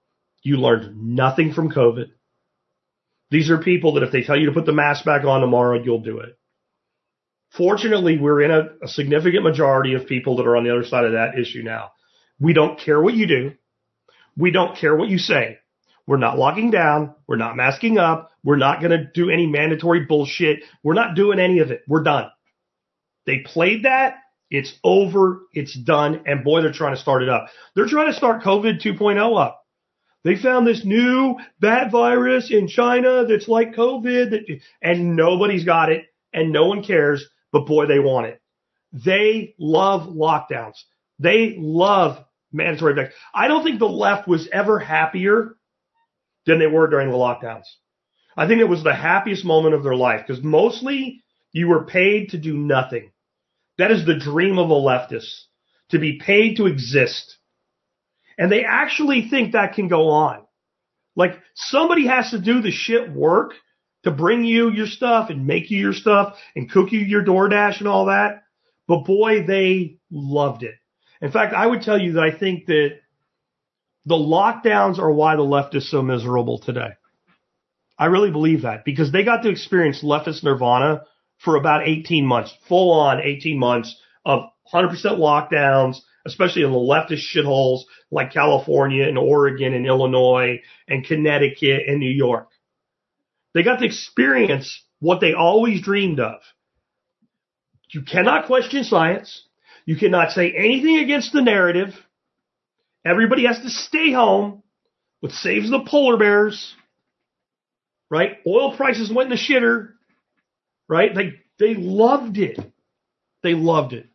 You learned nothing from COVID. These are people that if they tell you to put the mask back on tomorrow, you'll do it. Fortunately, we're in a, a significant majority of people that are on the other side of that issue now. We don't care what you do. We don't care what you say. We're not locking down. We're not masking up. We're not going to do any mandatory bullshit. We're not doing any of it. We're done. They played that. It's over. It's done. And boy, they're trying to start it up. They're trying to start COVID two point oh up. They found this new bat virus in China that's like COVID, that, and nobody's got it, and no one cares, but boy, they want it. They love lockdowns. They love mandatory vaccines. I don't think the left was ever happier than they were during the lockdowns. I think it was the happiest moment of their life because mostly you were paid to do nothing. That is the dream of a leftist, to be paid to exist. And they actually think that can go on. Like somebody has to do the shit work to bring you your stuff and make you your stuff and cook you your DoorDash and all that. But boy, they loved it. In fact, I would tell you that I think that the lockdowns are why the left is so miserable today. I really believe that because they got to experience leftist nirvana for about eighteen months, full on eighteen months of one hundred percent lockdowns, especially in the leftist shitholes like California and Oregon and Illinois and Connecticut and New York. They got to experience what they always dreamed of. You cannot question science. You cannot say anything against the narrative. Everybody has to stay home, which saves the polar bears, right? Oil prices went in the shitter, right? They, they loved it. They loved it.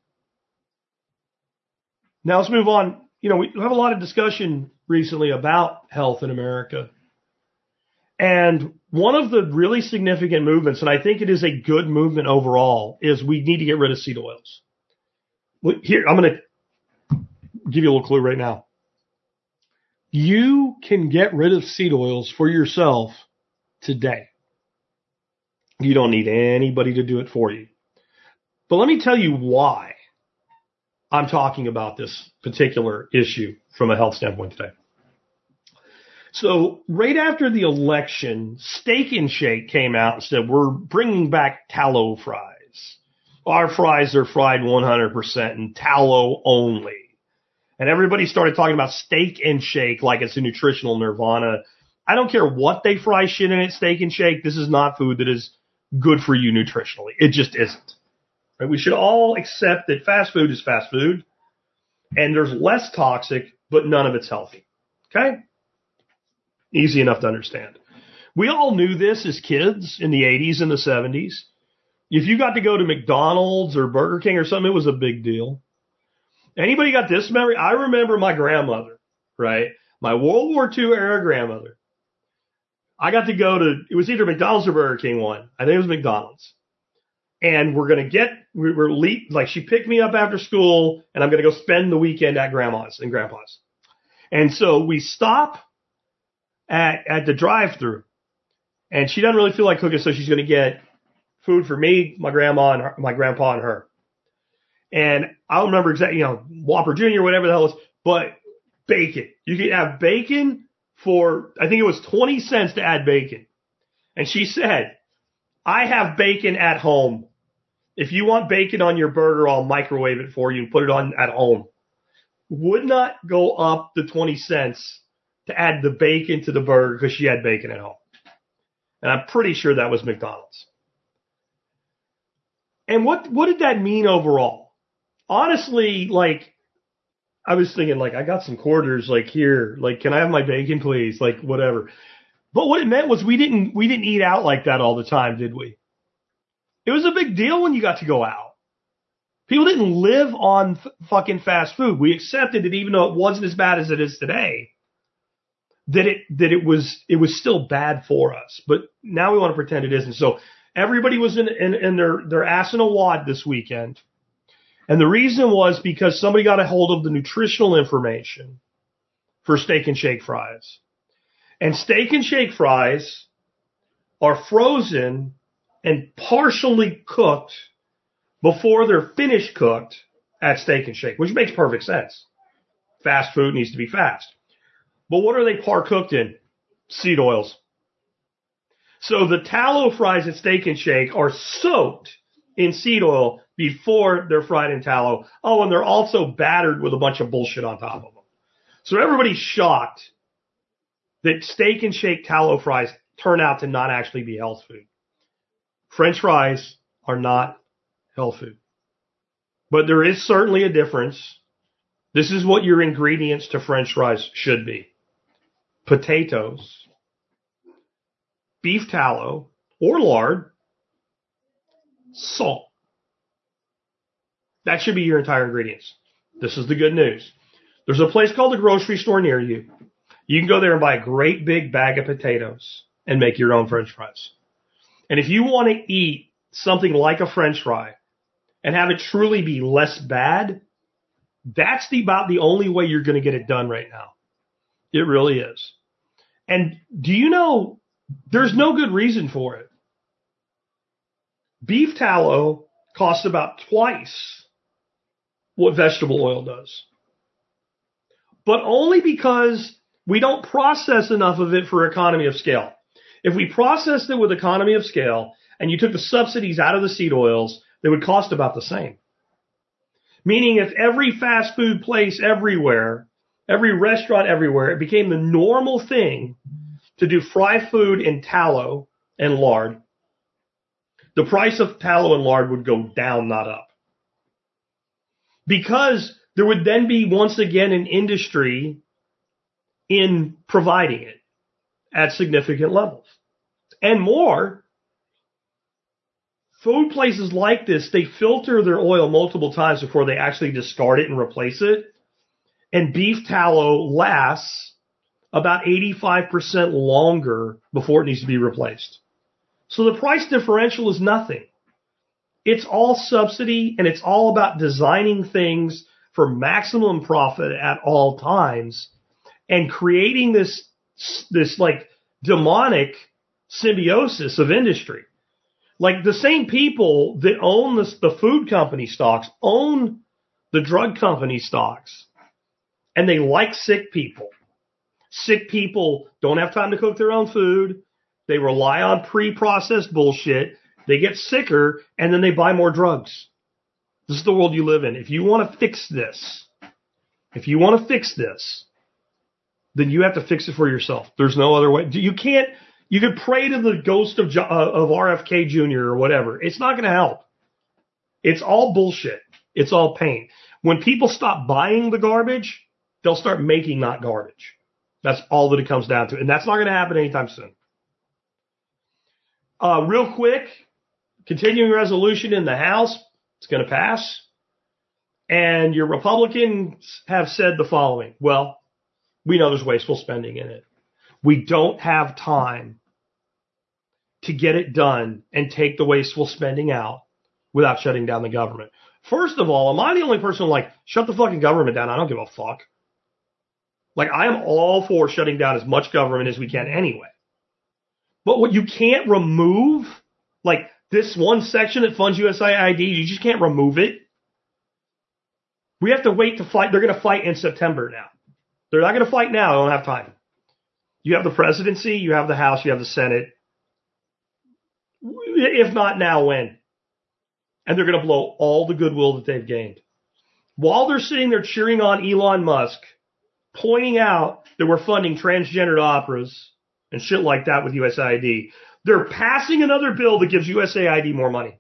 Now let's move on. You know, we have a lot of discussion recently about health in America. And one of the really significant movements, and I think it is a good movement overall, is we need to get rid of seed oils. Here, I'm going to give you a little clue right now. You can get rid of seed oils for yourself today. You don't need anybody to do it for you. But let me tell you why I'm talking about this particular issue from a health standpoint today. So right after the election, Steak and Shake came out and said, we're bringing back tallow fries. Our fries are fried one hundred percent in tallow only. And everybody started talking about Steak and Shake like it's a nutritional nirvana. I don't care what they fry shit in it, Steak and Shake. This is not food that is good for you nutritionally. It just isn't. Right? We should all accept that fast food is fast food. And there's less toxic, but none of it's healthy. Okay? Easy enough to understand. We all knew this as kids in the eighties and the seventies. If you got to go to McDonald's or Burger King or something, it was a big deal. Anybody got this memory? I remember my grandmother, right? My World War Two era grandmother. I got to go to, it was either McDonald's or Burger King one. I think it was McDonald's. And we're going to get, we were le- like she picked me up after school and I'm going to go spend the weekend at grandma's and grandpa's. And so we stop at, at the drive-thru and she doesn't really feel like cooking. So she's going to get food for me, my grandma and her, my grandpa and her. And I don't remember exactly, you know, Whopper Junior, whatever the hell it was, but bacon. You could have bacon for, I think it was twenty cents to add bacon. And she said, I have bacon at home. If you want bacon on your burger, I'll microwave it for you and put it on at home. Would not go up the twenty cents to add the bacon to the burger because she had bacon at home. And I'm pretty sure that was McDonald's. And what, what did that mean overall? Honestly, like, I was thinking, like, I got some quarters, like, here, like, can I have my bacon, please? Like, whatever. But what it meant was we didn't, we didn't eat out like that all the time, did we? It was a big deal when you got to go out. People didn't live on f- fucking fast food. We accepted it, even though it wasn't as bad as it is today, that it, that it was, it was still bad for us. But now we want to pretend it isn't. So everybody was in, in, in their, their ass in a wad this weekend. And the reason was because somebody got a hold of the nutritional information for Steak and Shake fries. And Steak and Shake fries are frozen and partially cooked before they're finished cooked at Steak and Shake, which makes perfect sense. Fast food needs to be fast. But what are they par cooked in? Seed oils. So the tallow fries at Steak and Shake are soaked in seed oil before they're fried in tallow. Oh, and they're also battered with a bunch of bullshit on top of them. So everybody's shocked that Steak and Shake tallow fries turn out to not actually be health food. French fries are not health food. But there is certainly a difference. This is what your ingredients to French fries should be. Potatoes, beef tallow or lard, salt. That should be your entire ingredients. This is the good news. There's a place called the grocery store near you. You can go there and buy a great big bag of potatoes and make your own French fries. And if you want to eat something like a French fry and have it truly be less bad, that's the, about the only way you're going to get it done right now. It really is. And do you know, there's no good reason for it. Beef tallow costs about twice what vegetable oil does. But only because we don't process enough of it for economy of scale. If we processed it with economy of scale and you took the subsidies out of the seed oils, they would cost about the same. Meaning if every fast food place everywhere, every restaurant everywhere, it became the normal thing to do fry food in tallow and lard, the price of tallow and lard would go down, not up. Because there would then be once again an industry in providing it at significant levels. And more, food places like this, they filter their oil multiple times before they actually discard it and replace it. And beef tallow lasts about eighty-five percent longer before it needs to be replaced. So the price differential is nothing. It's all subsidy, and it's all about designing things for maximum profit at all times and creating this, this like demonic symbiosis of industry. Like the same people that own the, the food company stocks own the drug company stocks, and they like sick people. Sick people don't have time to cook their own food. They rely on pre-processed bullshit. They get sicker, and then they buy more drugs. This is the world you live in. If you want to fix this, if you want to fix this, then you have to fix it for yourself. There's no other way. You can't, you could pray to the ghost of, uh, of R F K Junior or whatever. It's not going to help. It's all bullshit. It's all pain. When people stop buying the garbage, they'll start making not garbage. That's all that it comes down to. And that's not going to happen anytime soon. Uh, real quick, continuing resolution in the House, it's going to pass. And your Republicans have said the following. Well, we know there's wasteful spending in it. We don't have time to get it done and take the wasteful spending out without shutting down the government. First of all, am I the only person like, shut the fucking government down? I don't give a fuck. Like, I am all for shutting down as much government as we can anyway. But what you can't remove, like this one section that funds U S A I D, you just can't remove it. We have to wait to fight. They're going to fight in September now. They're not going to fight now. They don't have time. You have the presidency, you have the House, you have the Senate. If not now, when? And they're going to blow all the goodwill that they've gained. While they're sitting there cheering on Elon Musk, pointing out that we're funding transgendered operas and shit like that with U S A I D, they're passing another bill that gives U S A I D more money.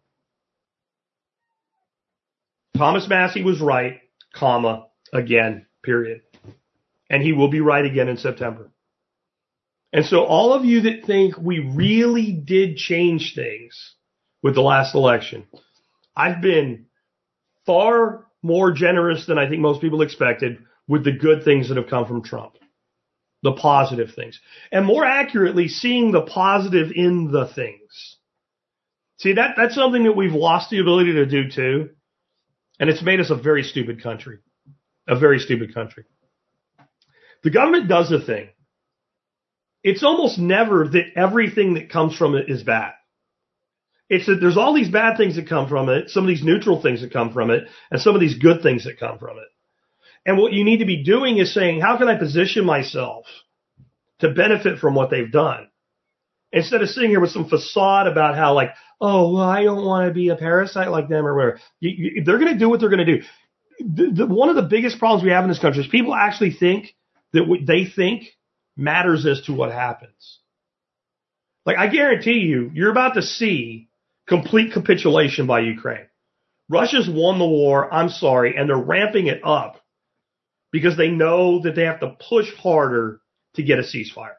Thomas Massie was right, comma, again, period. And he will be right again in September. And so all of you that think we really did change things with the last election, I've been far more generous than I think most people expected with the good things that have come from Trump. The positive things. And more accurately, seeing the positive in the things. See, that that's something that we've lost the ability to do too. And it's made us a very stupid country. A very stupid country. The government does a thing. It's almost never that everything that comes from it is bad. It's that there's all these bad things that come from it, some of these neutral things that come from it, and some of these good things that come from it. And what you need to be doing is saying, how can I position myself to benefit from what they've done? Instead of sitting here with some facade about how, like, oh, well, I don't want to be a parasite like them or whatever. You, you, they're going to do what they're going to do. The, the, one of the biggest problems we have in this country is people actually think that what they think matters as to what happens. Like, I guarantee you, you're about to see complete capitulation by Ukraine. Russia's won the war, I'm sorry, and they're ramping it up because they know that they have to push harder to get a ceasefire.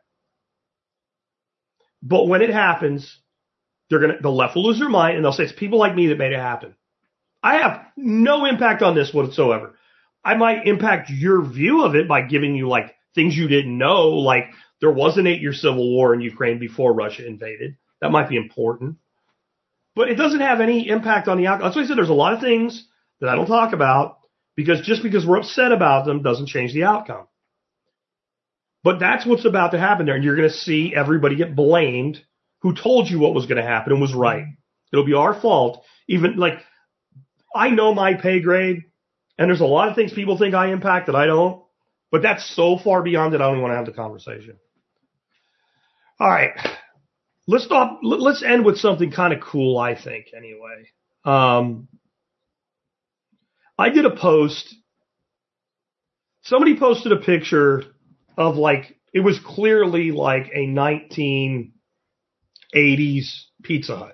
But when it happens, they're gonna the left will lose their mind and they'll say it's people like me that made it happen. I have no impact on this whatsoever. I might impact your view of it by giving you like things you didn't know, like there was an eight-year civil war in Ukraine before Russia invaded. That might be important. But it doesn't have any impact on the outcome. That's why I said there's a lot of things that I don't talk about because just because we're upset about them doesn't change the outcome. But that's what's about to happen there. And you're going to see everybody get blamed who told you what was going to happen and was right. It'll be our fault. Even like I know my pay grade and there's a lot of things people think I impact that I don't. But that's so far beyond it, I don't even want to have the conversation. All right. Let's stop. Let's end with something kind of cool, I think, anyway. Um, I did a post. Somebody posted a picture of like, it was clearly like a nineteen eighties Pizza Hut.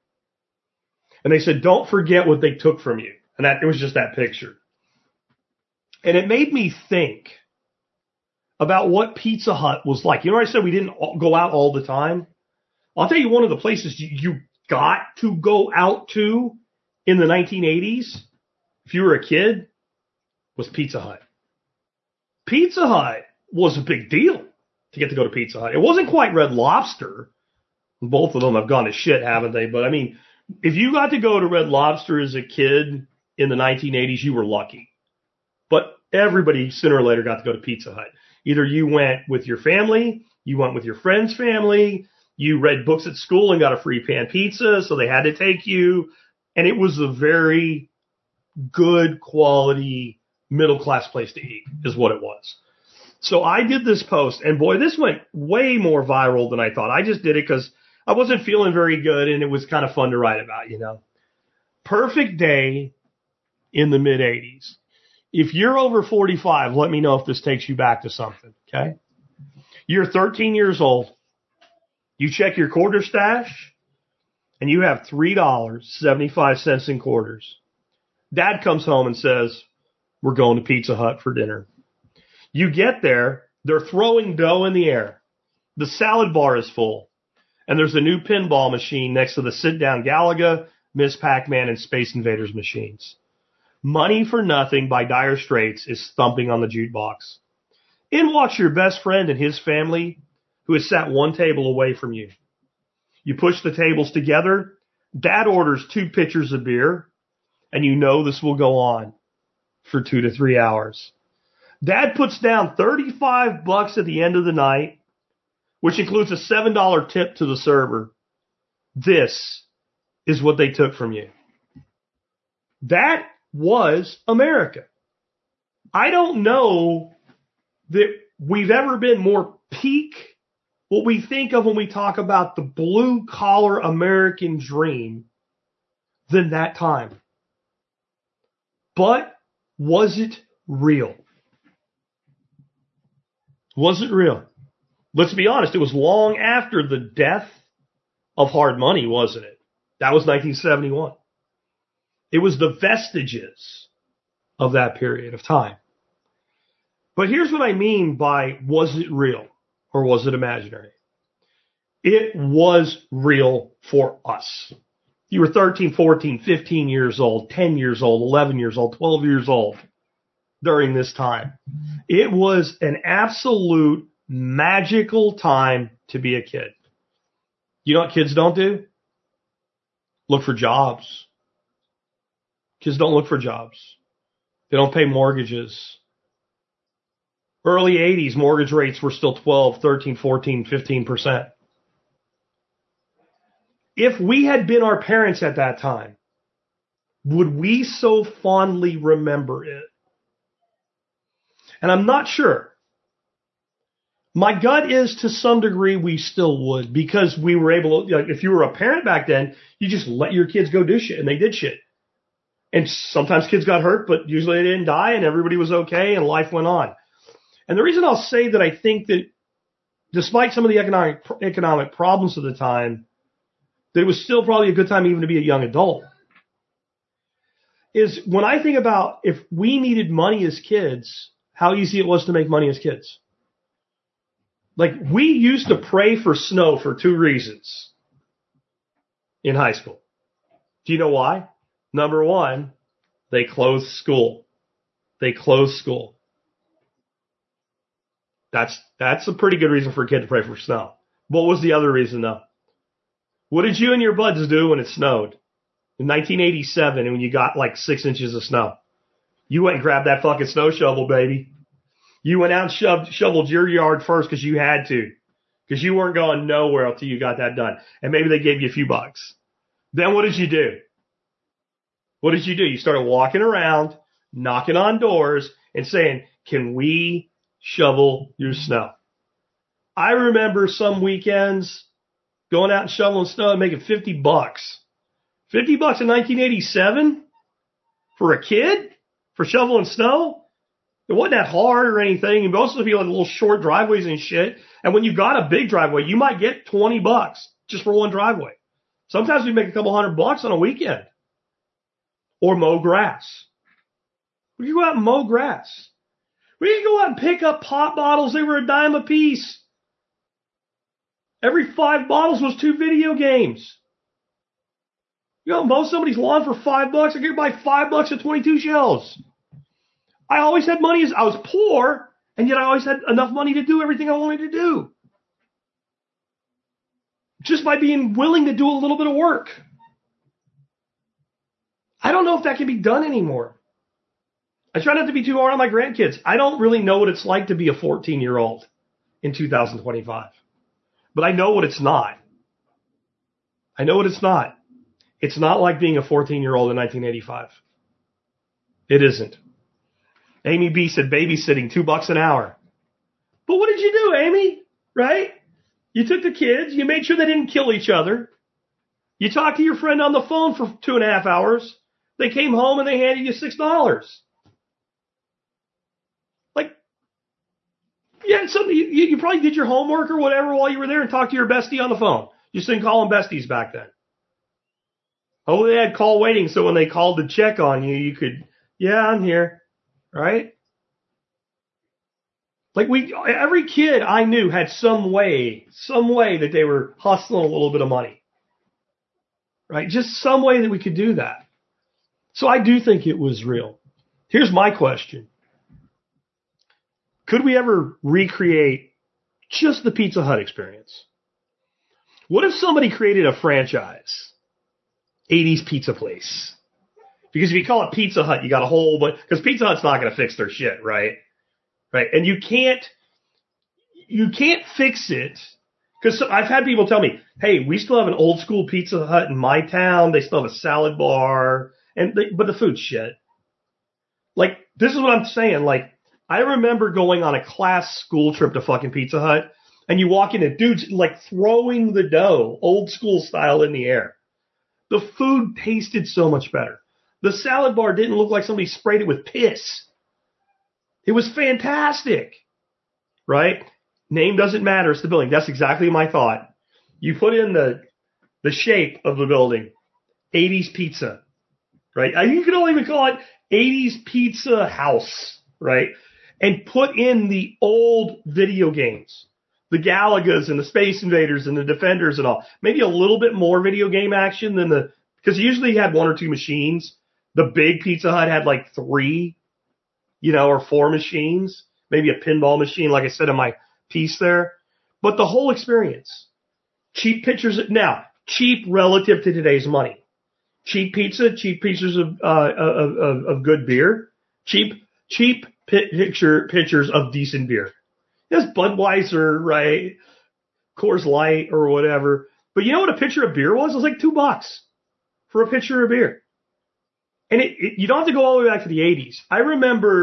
And they said, don't forget what they took from you. And that it was just that picture. And it made me think about what Pizza Hut was like. You know what I said we didn't go out all the time? I'll tell you one of the places you got to go out to in the nineteen eighties, if you were a kid, was Pizza Hut. Pizza Hut was a big deal to get to go to Pizza Hut. It wasn't quite Red Lobster. Both of them have gone to shit, haven't they? But, I mean, if you got to go to Red Lobster as a kid in the nineteen eighties, you were lucky. But everybody, sooner or later, got to go to Pizza Hut. Either you went with your family, you went with your friend's family, you read books at school and got a free pan pizza, so they had to take you. And it was a very good quality middle-class place to eat, is what it was. So I did this post, and boy, this went way more viral than I thought. I just did it because I wasn't feeling very good, and it was kind of fun to write about, you know. Perfect day in the mid-eighties. If you're over forty-five, let me know if this takes you back to something, okay? You're thirteen years old. You check your quarter stash, and you have three dollars and seventy-five cents in quarters. Dad comes home and says, we're going to Pizza Hut for dinner. You get there, they're throwing dough in the air. The salad bar is full. And there's a new pinball machine next to the sit-down Galaga, Miss Pac-Man, and Space Invaders machines. Money for Nothing by Dire Straits is thumping on the jukebox. In walks your best friend and his family, who is sat one table away from you. You push the tables together. Dad orders two pitchers of beer, and you know this will go on for two to three hours. Dad puts down thirty-five bucks at the end of the night, which includes a seven dollar tip to the server. This is what they took from you. That was America. I don't know that we've ever been more peak what we think of when we talk about the blue collar American dream than that time. But was it real? Was it real? Let's be honest, it was long after the death of hard money, wasn't it? That was nineteen seventy-one. It was the vestiges of that period of time. But here's what I mean by was it real or was it imaginary? It was real for us. You were thirteen, fourteen, fifteen years old, ten years old, eleven years old, twelve years old during this time. It was an absolute magical time to be a kid. You know what kids don't do? Look for jobs. Kids don't look for jobs. They don't pay mortgages. Early eighties, mortgage rates were still twelve, thirteen, fourteen, fifteen percent. If we had been our parents at that time, would we so fondly remember it? And I'm not sure. My gut is to some degree we still would, because we were able to, like, if you were a parent back then, you just let your kids go do shit, and they did shit. And sometimes kids got hurt, but usually they didn't die, and everybody was okay, and life went on. And the reason I'll say that I think that despite some of the economic economic problems of the time, that it was still probably a good time even to be a young adult, is when I think about if we needed money as kids, how easy it was to make money as kids. Like, we used to pray for snow for two reasons in high school. Do you know why? Number one, they closed school. They closed school. That's that's a pretty good reason for a kid to pray for snow. What was the other reason, though? What did you and your buds do when it snowed in nineteen eighty-seven and when you got like six inches of snow? You went and grabbed that fucking snow shovel, baby. You went out and shoved, shoveled your yard first because you had to, because you weren't going nowhere until you got that done. And maybe they gave you a few bucks. Then what did you do? What did you do? You started walking around, knocking on doors, and saying, can we shovel your snow? I remember some weekends going out and shoveling snow and making fifty bucks. fifty bucks in nineteen eighty-seven for a kid for shoveling snow? It wasn't that hard or anything. And most of the people had little short driveways and shit. And when you got a big driveway, you might get twenty bucks just for one driveway. Sometimes we make a couple hundred bucks on a weekend. Or mow grass. We could go out and mow grass. We could go out and pick up pop bottles. They were a dime a piece. Every five bottles was two video games. You know, mow somebody's lawn for five bucks. I could buy five bucks at twenty-two shells. I always had money. As I was poor, and yet I always had enough money to do everything I wanted to do. Just by being willing to do a little bit of work. I don't know if that can be done anymore. I try not to be too hard on my grandkids. I don't really know what it's like to be a fourteen-year-old in two thousand twenty-five. But I know what it's not. I know what it's not. It's not like being a fourteen-year-old in nineteen eighty-five. It isn't. Amy B said babysitting, two bucks an hour. But what did you do, Amy? Right? You took the kids. You made sure they didn't kill each other. You talked to your friend on the phone for two and a half hours. They came home and they handed you six dollars. Like, yeah, something you, you probably did your homework or whatever while you were there and talked to your bestie on the phone. You just didn't call them besties back then. Oh, they had call waiting, so when they called to check on you, you could, yeah, I'm here, right? Like we, every kid I knew had some way, some way that they were hustling a little bit of money, right? Just some way that we could do that. So I do think it was real. Here's my question. Could we ever recreate just the Pizza Hut experience? What if somebody created a franchise? eighties pizza place. Because if you call it Pizza Hut, you got a whole, but because Pizza Hut's not going to fix their shit, right? Right. And you can't, you can't fix it. Because I've had people tell me, hey, we still have an old school Pizza Hut in my town. They still have a salad bar. And they, but the food's shit. Like, this is what I'm saying. Like, I remember going on a class school trip to fucking Pizza Hut, and you walk in and dudes like throwing the dough, old school style, in the air. The food tasted so much better. The salad bar didn't look like somebody sprayed it with piss. It was fantastic. Right? Name doesn't matter. It's the building. That's exactly my thought. You put in the the shape of the building, eighties pizza. Right? You could only even call it eighties Pizza House, right? And put in the old video games, the Galagas and the Space Invaders and the Defenders and all. Maybe a little bit more video game action than the, because usually you had one or two machines. The big Pizza Hut had like three, you know, or four machines, maybe a pinball machine, like I said in my piece there. But the whole experience, cheap pictures, now, cheap relative to today's money. Cheap pizza, cheap pictures of, uh, of, of, of good beer, cheap, cheap picture, pictures of decent beer. Yes, Budweiser, right? Coors Light or whatever. But you know what a pitcher of beer was? It was like two bucks for a pitcher of beer. And it, it, you don't have to go all the way back to the eighties. I remember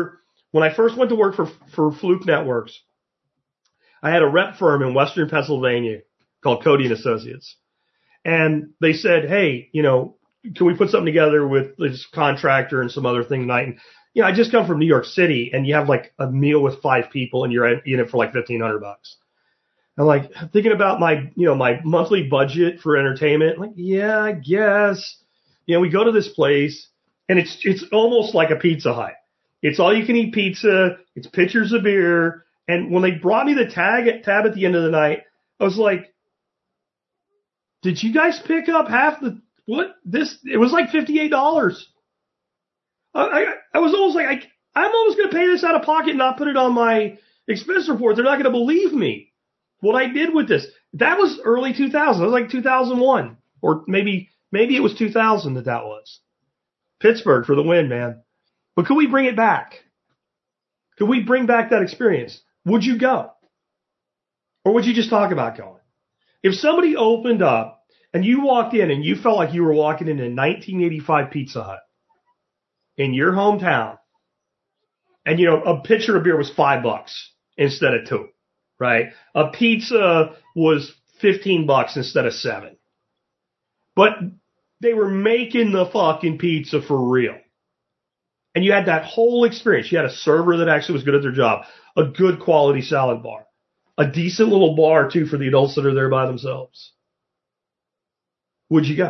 When I first went to work for, for Fluke Networks, I had a rep firm in Western Pennsylvania called Cody and Associates. And they said, hey, you know, can we put something together with this contractor and some other thing tonight? And, you know, I just come from New York City, and you have like a meal with five people, and you're in it for like fifteen hundred bucks. I'm like thinking about my, you know, my monthly budget for entertainment. I'm like, yeah, I guess. You know, we go to this place, and it's it's almost like a Pizza Hut. It's all you can eat pizza. It's pitchers of beer. And when they brought me the tag at tab at the end of the night, I was like, did you guys pick up half the what this? It was like fifty-eight dollars. I, I I was almost like I I'm almost going to pay this out of pocket and not put it on my expense report. They're not going to believe me what I did with this. That was early two thousand. It was like two thousand one, or maybe maybe it was two thousand that that was. Pittsburgh for the win, man. But could we bring it back? Could we bring back that experience? Would you go? Or would you just talk about going? If somebody opened up and you walked in and you felt like you were walking into nineteen eighty-five Pizza Hut in your hometown, and, you know, a pitcher of beer was five bucks instead of two, right? A pizza was fifteen bucks instead of seven. But they were making the fucking pizza for real. And you had that whole experience. You had a server that actually was good at their job, a good quality salad bar, a decent little bar, too, for the adults that are there by themselves. Would you go?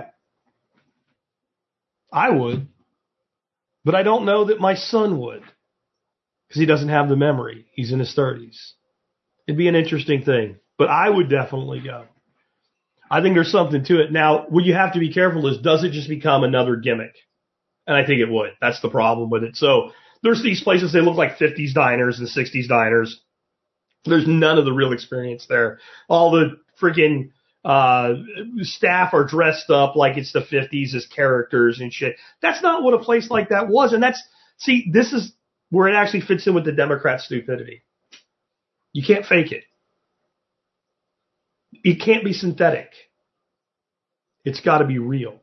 I would. But I don't know that my son would, because he doesn't have the memory. He's in his thirties. It'd be an interesting thing. But I would definitely go. I think there's something to it. Now, what you have to be careful is, does it just become another gimmick? And I think it would. That's the problem with it. So there's these places, they look like fifties diners and sixties diners. There's none of the real experience there. All the freaking uh, staff are dressed up like it's the fifties as characters and shit. That's not what a place like that was. And that's, see, this is where it actually fits in with the Democrat stupidity. You can't fake it. It can't be synthetic. It's got to be real.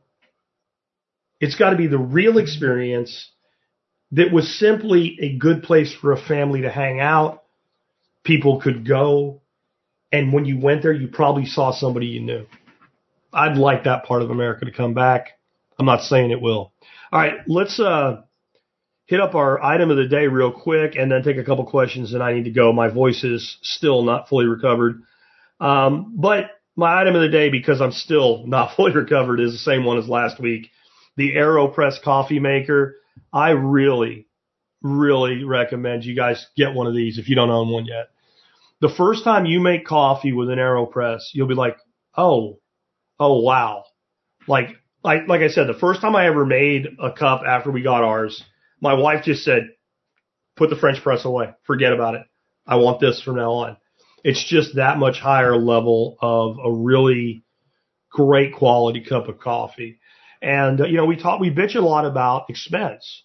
It's got to be the real experience that was simply a good place for a family to hang out. People could go. And when you went there, you probably saw somebody you knew. I'd like that part of America to come back. I'm not saying it will. All right, let's uh, hit up our item of the day real quick and then take a couple questions, and I need to go. My voice is still not fully recovered. Um, but my item of the day, because I'm still not fully recovered, is the same one as last week. The AeroPress coffee maker. I really, really recommend you guys get one of these if you don't own one yet. The first time you make coffee with an AeroPress, you'll be like, oh, oh, wow. Like, like, like I said, the first time I ever made a cup after we got ours, my wife just said, put the French press away. Forget about it. I want this from now on. It's just that much higher level of a really great quality cup of coffee. And, uh, you know, we talk, we bitch a lot about expense.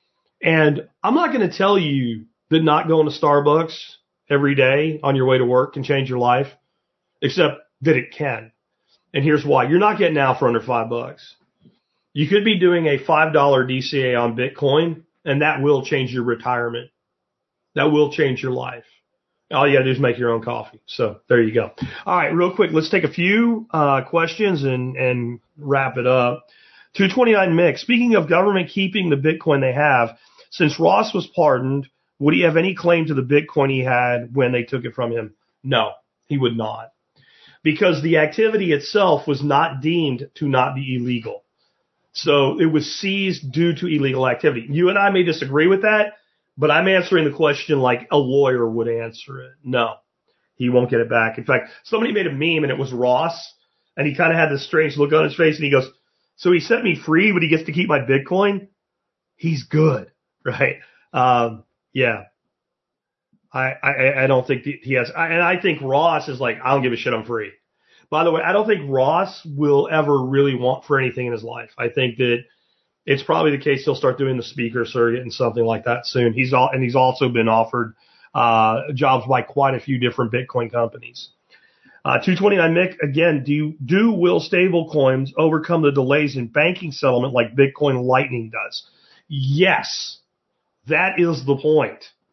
And I'm not going to tell you that not going to Starbucks every day on your way to work can change your life, except that it can. And here's why. You're not getting out for under five bucks. You could be doing a five dollar D C A on Bitcoin, and that will change your retirement. That will change your life. All you got to do is make your own coffee. So there you go. All right, real quick, let's take a few uh, questions and, and wrap it up. two twenty-nine Mick, speaking of government keeping the Bitcoin they have, since Ross was pardoned, would he have any claim to the Bitcoin he had when they took it from him? No, he would not. Because the activity itself was not deemed to not be illegal. So it was seized due to illegal activity. You and I may disagree with that, but I'm answering the question like a lawyer would answer it. No, he won't get it back. In fact, somebody made a meme and it was Ross, and he kind of had this strange look on his face, and he goes, so he set me free, but he gets to keep my Bitcoin? He's good, right? Um, yeah. I, I, I don't think he has, I, and I think Ross is like, I don't give a shit, I'm free. By the way, I don't think Ross will ever really want for anything in his life. I think that it's probably the case he'll start doing the speaker circuit and something like that soon. He's all, and he's also been offered uh, jobs by quite a few different Bitcoin companies. Uh, two twenty-nine Mick, again, do you, do will stablecoins overcome the delays in banking settlement like Bitcoin Lightning does? Yes, that is the point.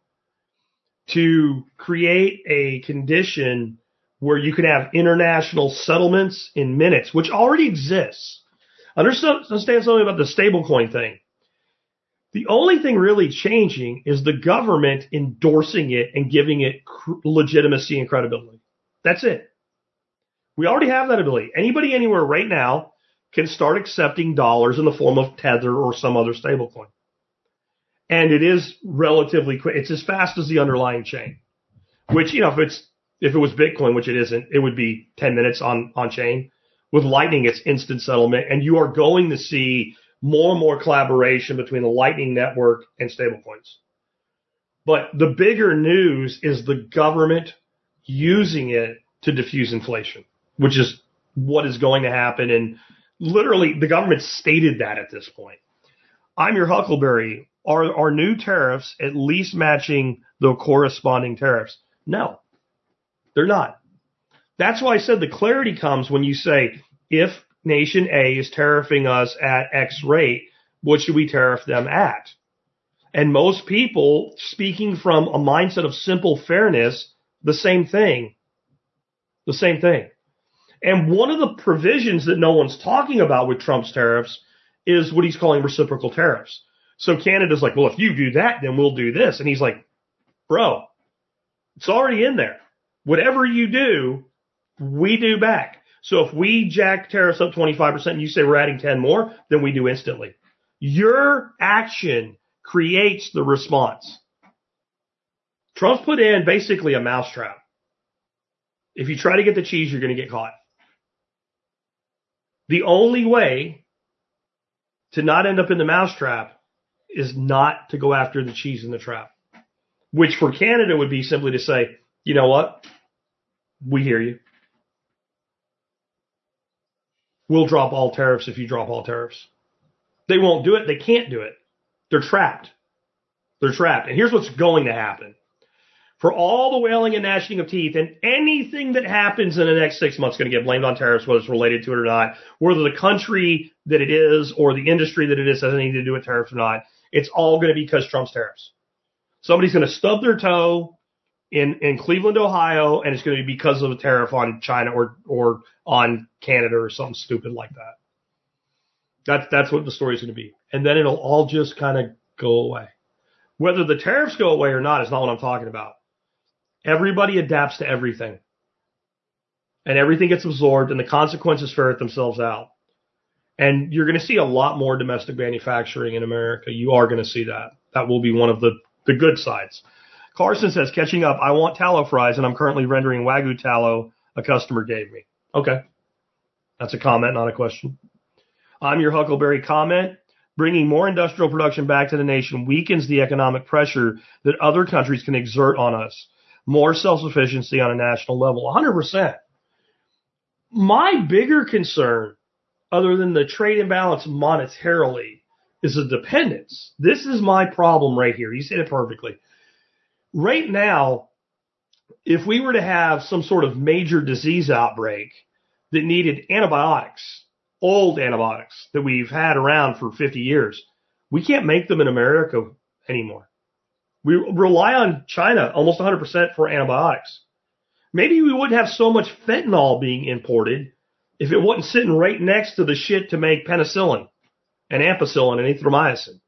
to create a condition where you can have international settlements in minutes, which already exists. Understand something about the stablecoin thing. The only thing really changing is the government endorsing it and giving it cr- legitimacy and credibility. That's it. We already have that ability. Anybody anywhere right now can start accepting dollars in the form of Tether or some other stablecoin. And it is relatively quick. It's as fast as the underlying chain, which, you know, if it's, if it was Bitcoin, which it isn't, it would be ten minutes on, on chain. With Lightning, it's instant settlement, and you are going to see more and more collaboration between the Lightning Network and stablecoins. But the bigger news is the government using it to diffuse inflation, which is what is going to happen. And literally, the government stated that at this point. I'm your Huckleberry. Are, are new tariffs at least matching the corresponding tariffs? No, they're not. That's why I said the clarity comes when you say, if nation A is tariffing us at X rate, what should we tariff them at? And most people, speaking from a mindset of simple fairness, the same thing. The same thing. And one of the provisions that no one's talking about with Trump's tariffs is what he's calling reciprocal tariffs. So Canada's like, well, if you do that, then we'll do this. And he's like, bro, it's already in there. Whatever you do, we do back. So if we jack tariffs up twenty-five percent and you say we're adding ten more, then we do instantly. Your action creates the response. Trump's put in basically a mousetrap. If you try to get the cheese, you're going to get caught. The only way to not end up in the mousetrap is not to go after the cheese in the trap, which for Canada would be simply to say, you know what? We hear you. We'll drop all tariffs if you drop all tariffs. They won't do it. They can't do it. They're trapped. They're trapped. And here's what's going to happen. For all the wailing and gnashing of teeth and anything that happens in the next six months is going to get blamed on tariffs, whether it's related to it or not, whether the country that it is or the industry that it is has anything to do with tariffs or not, it's all going to be because Trump's tariffs. Somebody's going to stub their toe in, in Cleveland, Ohio, and it's going to be because of a tariff on China or, or on Canada or something stupid like that. That's, that's what the story's going to be. And then it'll all just kind of go away. Whether the tariffs go away or not is not what I'm talking about. Everybody adapts to everything. And everything gets absorbed, and the consequences ferret themselves out. And you're going to see a lot more domestic manufacturing in America. You are going to see that. That will be one of the, the good sides. Carson says, catching up, I want tallow fries, and I'm currently rendering Wagyu tallow a customer gave me. Okay. That's a comment, not a question. I'm your Huckleberry comment. Bringing more industrial production back to the nation weakens the economic pressure that other countries can exert on us. More self-sufficiency on a national level. one hundred percent. My bigger concern, other than the trade imbalance monetarily, is the dependence. This is my problem right here. You said it perfectly. Right now, if we were to have some sort of major disease outbreak that needed antibiotics, old antibiotics that we've had around for fifty years, we can't make them in America anymore. We rely on China almost one hundred percent for antibiotics. Maybe we wouldn't have so much fentanyl being imported if it wasn't sitting right next to the shit to make penicillin and ampicillin and erythromycin.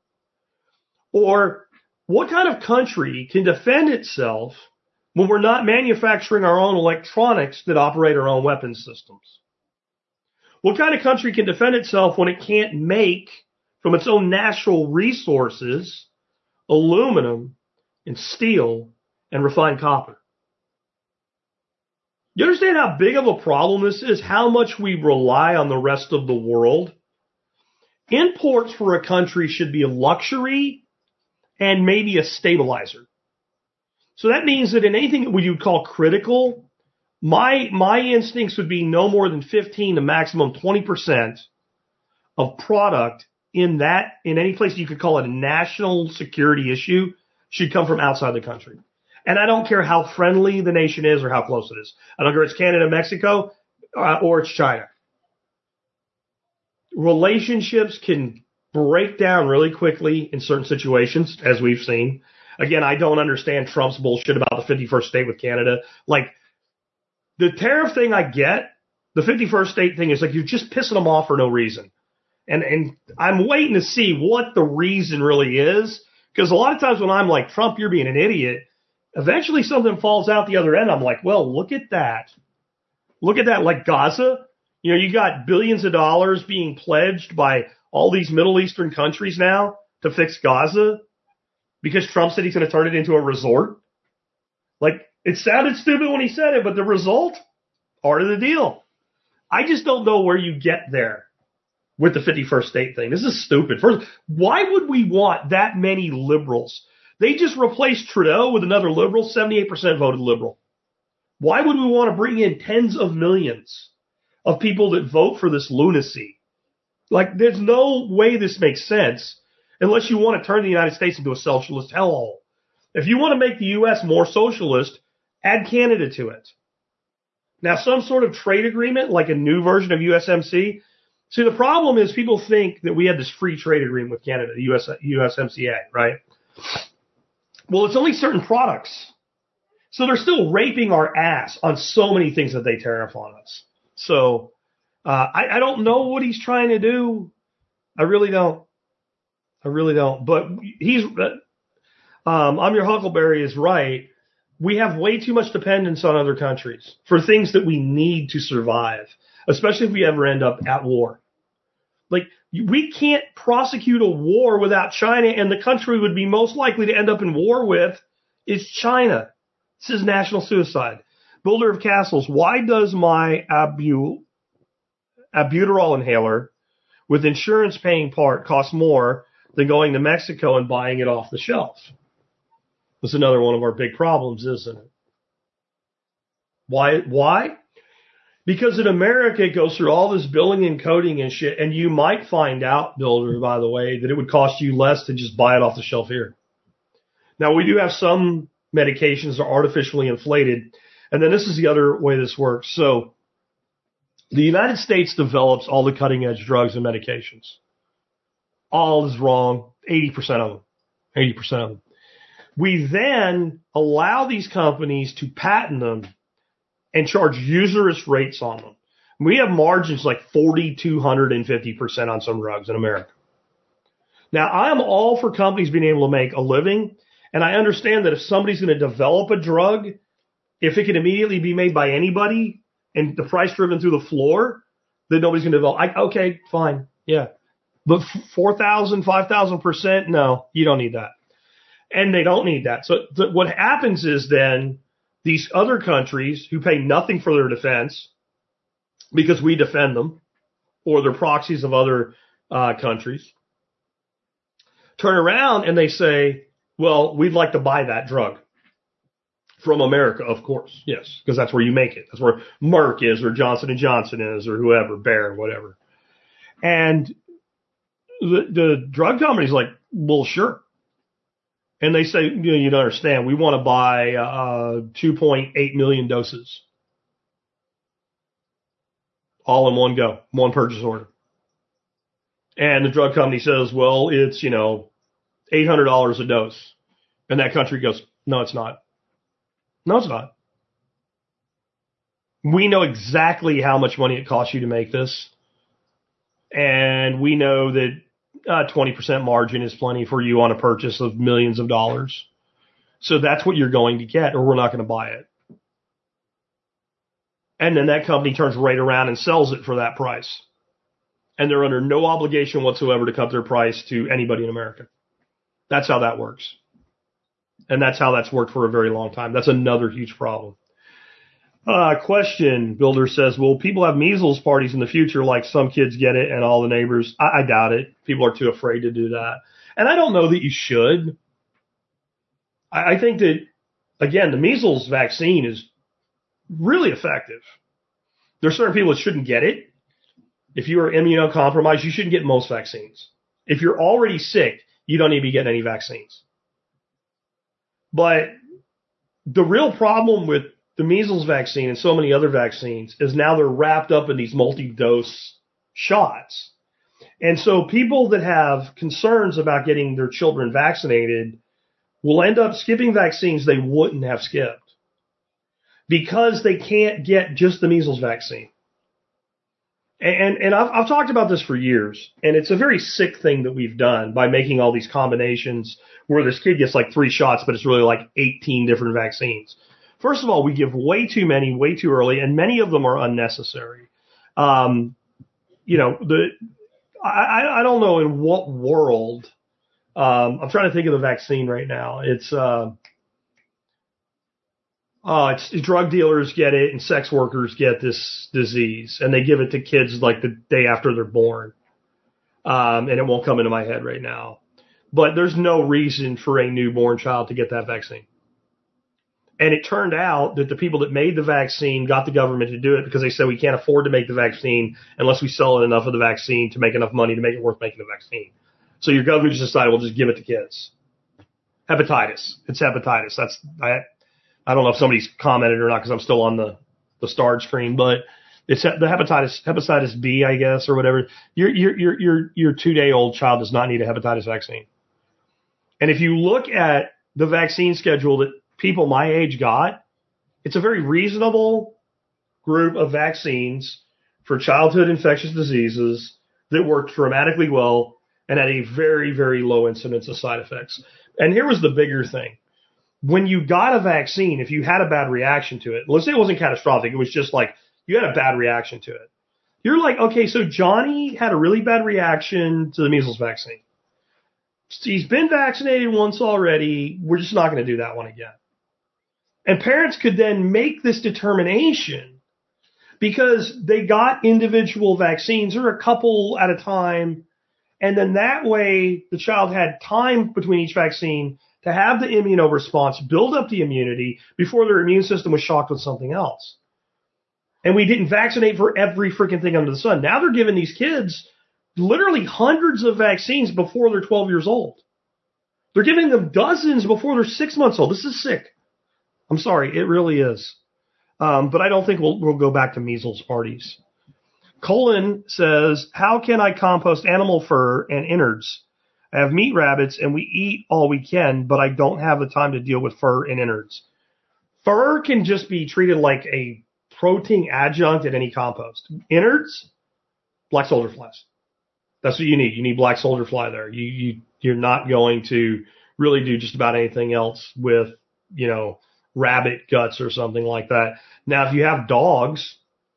Or what kind of country can defend itself when we're not manufacturing our own electronics that operate our own weapons systems? What kind of country can defend itself when it can't make from its own natural resources aluminum and steel and refined copper? You understand how big of a problem this is? How much we rely on the rest of the world? Imports for a country should be a luxury and maybe a stabilizer. So that means that in anything that we would call critical, my my instincts would be no more than fifteen to maximum twenty percent of product in that, in any place you could call it a national security issue, should come from outside the country. And I don't care how friendly the nation is or how close it is. I don't care if it's Canada, Mexico, uh, or it's China. Relationships can break down really quickly in certain situations, as we've seen. Again, I don't understand Trump's bullshit about the fifty-first state with Canada. Like, the tariff thing I get. The fifty-first state thing is like you're just pissing them off for no reason. And and I'm waiting to see what the reason really is. Because a lot of times when I'm like, Trump, you're being an idiot, eventually something falls out the other end. I'm like, well, look at that. Look at that. Like Gaza, you know, you got billions of dollars being pledged by all these Middle Eastern countries now to fix Gaza because Trump said he's going to turn it into a resort. Like, it sounded stupid when he said it, but the result, part of the deal. I just don't know where you get there with the fifty-first state thing. This is stupid. First, why would we want that many liberals? They just replaced Trudeau with another liberal. seventy-eight percent voted liberal. Why would we want to bring in tens of millions of people that vote for this lunacy? Like, there's no way this makes sense unless you want to turn the United States into a socialist hellhole. If you want to make the U S more socialist, add Canada to it. Now, some sort of trade agreement, like a new version of U S M C. See, the problem is people think that we had this free trade agreement with Canada, the U S, U S M C A, right? Well, it's only certain products. So they're still raping our ass on so many things that they tariff on us. So uh, I, I don't know what he's trying to do. I really don't. I really don't. But he's, um, I'm your Huckleberry is right. We have way too much dependence on other countries for things that we need to survive, especially if we ever end up at war. Like, we can't prosecute a war without China, and the country would be most likely to end up in war with is China. This is national suicide. Builder of Castles, why does my abu, albuterol inhaler with insurance paying part cost more than going to Mexico and buying it off the shelf? That's another one of our big problems, isn't it? Why? Why? Because in America, it goes through all this billing and coding and shit, and you might find out, Builder, by the way, that it would cost you less to just buy it off the shelf here. Now, we do have some medications that are artificially inflated, and then this is the other way this works. So the United States develops all the cutting-edge drugs and medications. All is wrong, eighty percent of them, eighty percent of them. We then allow these companies to patent them and charge usurious rates on them. We have margins like forty, two hundred fifty percent on some drugs in America. Now, I'm all for companies being able to make a living, and I understand that if somebody's going to develop a drug, if it can immediately be made by anybody and the price driven through the floor, then nobody's going to develop. I, okay, fine, yeah. But four thousand, five thousand percent, no, you don't need that. And they don't need that. So th- what happens is then these other countries who pay nothing for their defense because we defend them, or they're proxies of other uh, countries, turn around and they say, well, we'd like to buy that drug from America, of course. Yes, because that's where you make it. That's where Merck is, or Johnson and Johnson is, or whoever, Bayer, whatever. And the, the drug company's like, well, sure. And they say, you know, you don't understand. We want to buy uh, two point eight million doses. All in one go, one purchase order. And the drug company says, well, it's, you know, eight hundred dollars a dose. And that country goes, no, it's not. No, it's not. We know exactly how much money it costs you to make this. And we know that Uh, twenty percent margin is plenty for you on a purchase of millions of dollars. So that's what you're going to get, or we're not going to buy it. And then that company turns right around and sells it for that price. And they're under no obligation whatsoever to cut their price to anybody in America. That's how that works. And that's how that's worked for a very long time. That's another huge problem. Uh, question, Builder says, will people have measles parties in the future like some kids get it and all the neighbors? I, I doubt it. People are too afraid to do that. And I don't know that you should. I, I think that, again, the measles vaccine is really effective. There are certain people that shouldn't get it. If you are immunocompromised, you shouldn't get most vaccines. If you're already sick, you don't need to be getting any vaccines. But the real problem with the measles vaccine and so many other vaccines is now they're wrapped up in these multi-dose shots. And so people that have concerns about getting their children vaccinated will end up skipping vaccines they wouldn't have skipped because they can't get just the measles vaccine. And, and I've, I've talked about this for years, and it's a very sick thing that we've done by making all these combinations where this kid gets like three shots, but it's really like eighteen different vaccines. First of all, we give way too many, way too early, and many of them are unnecessary. Um, you know, the I, I don't know in what world. Um, I'm trying to think of the vaccine right now. It's uh, uh, it's drug dealers get it and sex workers get this disease, and they give it to kids like the day after they're born. Um, and it won't come into my head right now, but there's no reason for a newborn child to get that vaccine. And it turned out that the people that made the vaccine got the government to do it because they said we can't afford to make the vaccine unless we sell enough of the vaccine to make enough money to make it worth making the vaccine. So your government just decided we'll just give it to kids. Hepatitis. It's hepatitis. That's I. I don't know if somebody's commented or not because I'm still on the the starred screen, but it's the hepatitis hepatitis B, I guess, or whatever. Your your your your your two day old child does not need a hepatitis vaccine. And if you look at the vaccine schedule that people my age got, it's a very reasonable group of vaccines for childhood infectious diseases that worked dramatically well and had a very, very low incidence of side effects. And here was the bigger thing. When you got a vaccine, if you had a bad reaction to it, let's say it wasn't catastrophic, it was just like you had a bad reaction to it. You're like, okay, so Johnny had a really bad reaction to the measles vaccine. He's been vaccinated once already. We're just not going to do that one again. And parents could then make this determination because they got individual vaccines or a couple at a time. And then that way the child had time between each vaccine to have the immunoresponse, build up the immunity before their immune system was shocked with something else. And we didn't vaccinate for every freaking thing under the sun. Now they're giving these kids literally hundreds of vaccines before they're twelve years old. They're giving them dozens before they're six months old. This is sick. I'm sorry. It really is. Um, but I don't think we'll, we'll go back to measles parties. Colin says, how can I compost animal fur and innards? I have meat rabbits and we eat all we can, but I don't have the time to deal with fur and innards. Fur can just be treated like a protein adjunct in any compost. Innards, black soldier flies. That's what you need. You need black soldier fly there. You, you, you're not going to really do just about anything else with, you know, rabbit guts or something like that. Now, if you have dogs,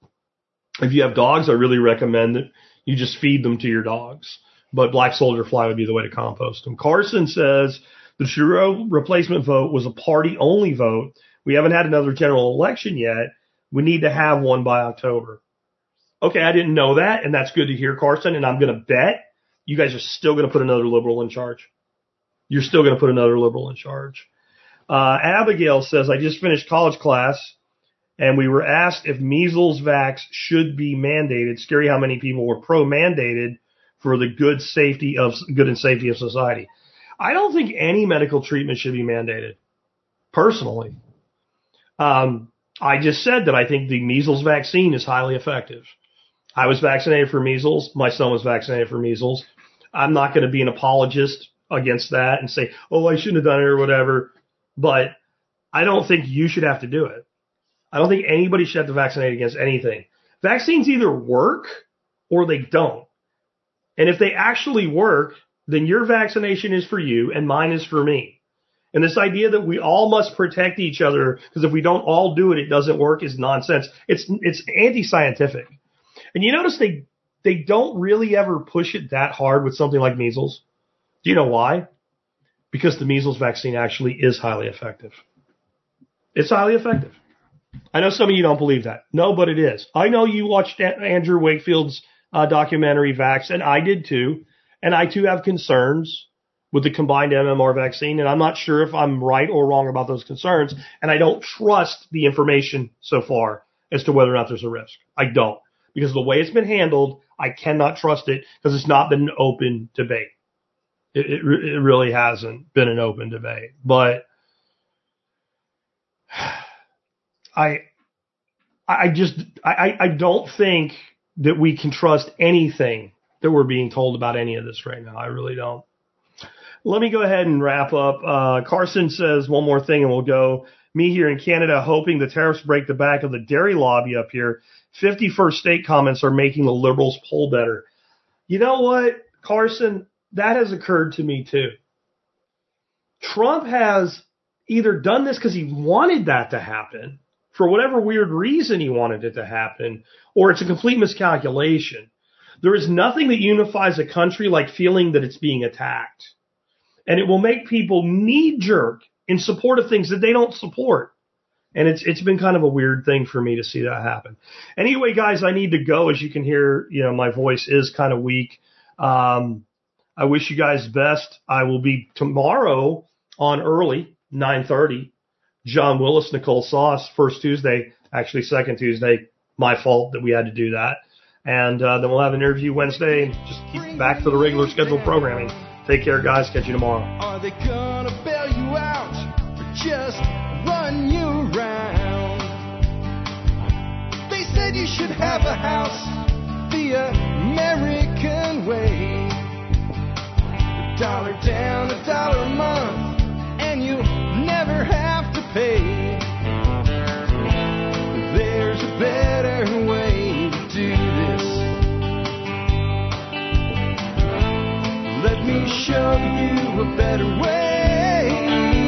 if you have dogs, I really recommend that you just feed them to your dogs. But black soldier fly would be the way to compost them. Carson says the Trudeau replacement vote was a party-only vote. We haven't had another general election yet. We need to have one by October. Okay, I didn't know that, and that's good to hear, Carson, and I'm going to bet you guys are still going to put another liberal in charge. You're still going to put another liberal in charge. Uh, Abigail says, I just finished college class, and we were asked if measles vax should be mandated. Scary how many people were pro-mandated for the good safety of good and safety of society. I don't think any medical treatment should be mandated, personally. Um, I just said that I think the measles vaccine is highly effective. I was vaccinated for measles. My son was vaccinated for measles. I'm not going to be an apologist against that and say, oh, I shouldn't have done it or whatever. But I don't think you should have to do it. I don't think anybody should have to vaccinate against anything. Vaccines either work or they don't. And if they actually work, then your vaccination is for you and mine is for me. And this idea that we all must protect each other because if we don't all do it, it doesn't work is nonsense. It's it's anti-scientific. And you notice they they don't really ever push it that hard with something like measles. Do you know why? Because the measles vaccine actually is highly effective. It's highly effective. I know some of you don't believe that. No, but it is. I know you watched Andrew Wakefield's uh, documentary Vax, and I did too. And I too have concerns with the combined M M R vaccine, and I'm not sure if I'm right or wrong about those concerns, and I don't trust the information so far as to whether or not there's a risk. I don't. Because the way it's been handled, I cannot trust it because it's not been an open debate. It, it, it really hasn't been an open debate. But I, I just, I, I don't think that we can trust anything that we're being told about any of this right now. I really don't. Let me go ahead and wrap up. Uh, Carson says one more thing and we'll go. Me here in Canada hoping the tariffs break the back of the dairy lobby up here. fifty-first state comments are making the liberals poll better. You know what, Carson? That has occurred to me too. Trump has either done this because he wanted that to happen, for whatever weird reason he wanted it to happen, or it's a complete miscalculation. There is nothing that unifies a country like feeling that it's being attacked. And it will make people knee-jerk in support of things that they don't support. And it's it's been kind of a weird thing for me to see that happen. Anyway, guys, I need to go. As you can hear, you know, my voice is kind of weak. Um, I wish you guys best. I will be tomorrow on early, nine thirty. John Willis, Nicole Sauce, first Tuesday, actually second Tuesday. My fault that we had to do that. And uh, then we'll have an interview Wednesday and just keep back to the regular scheduled programming. Take care, guys. Catch you tomorrow. Are they gonna bail you out or just run you around? They said you should have a house the American way. A dollar down, a dollar a month, and you'll never have to pay. There's a better way to do this. Let me show you a better way.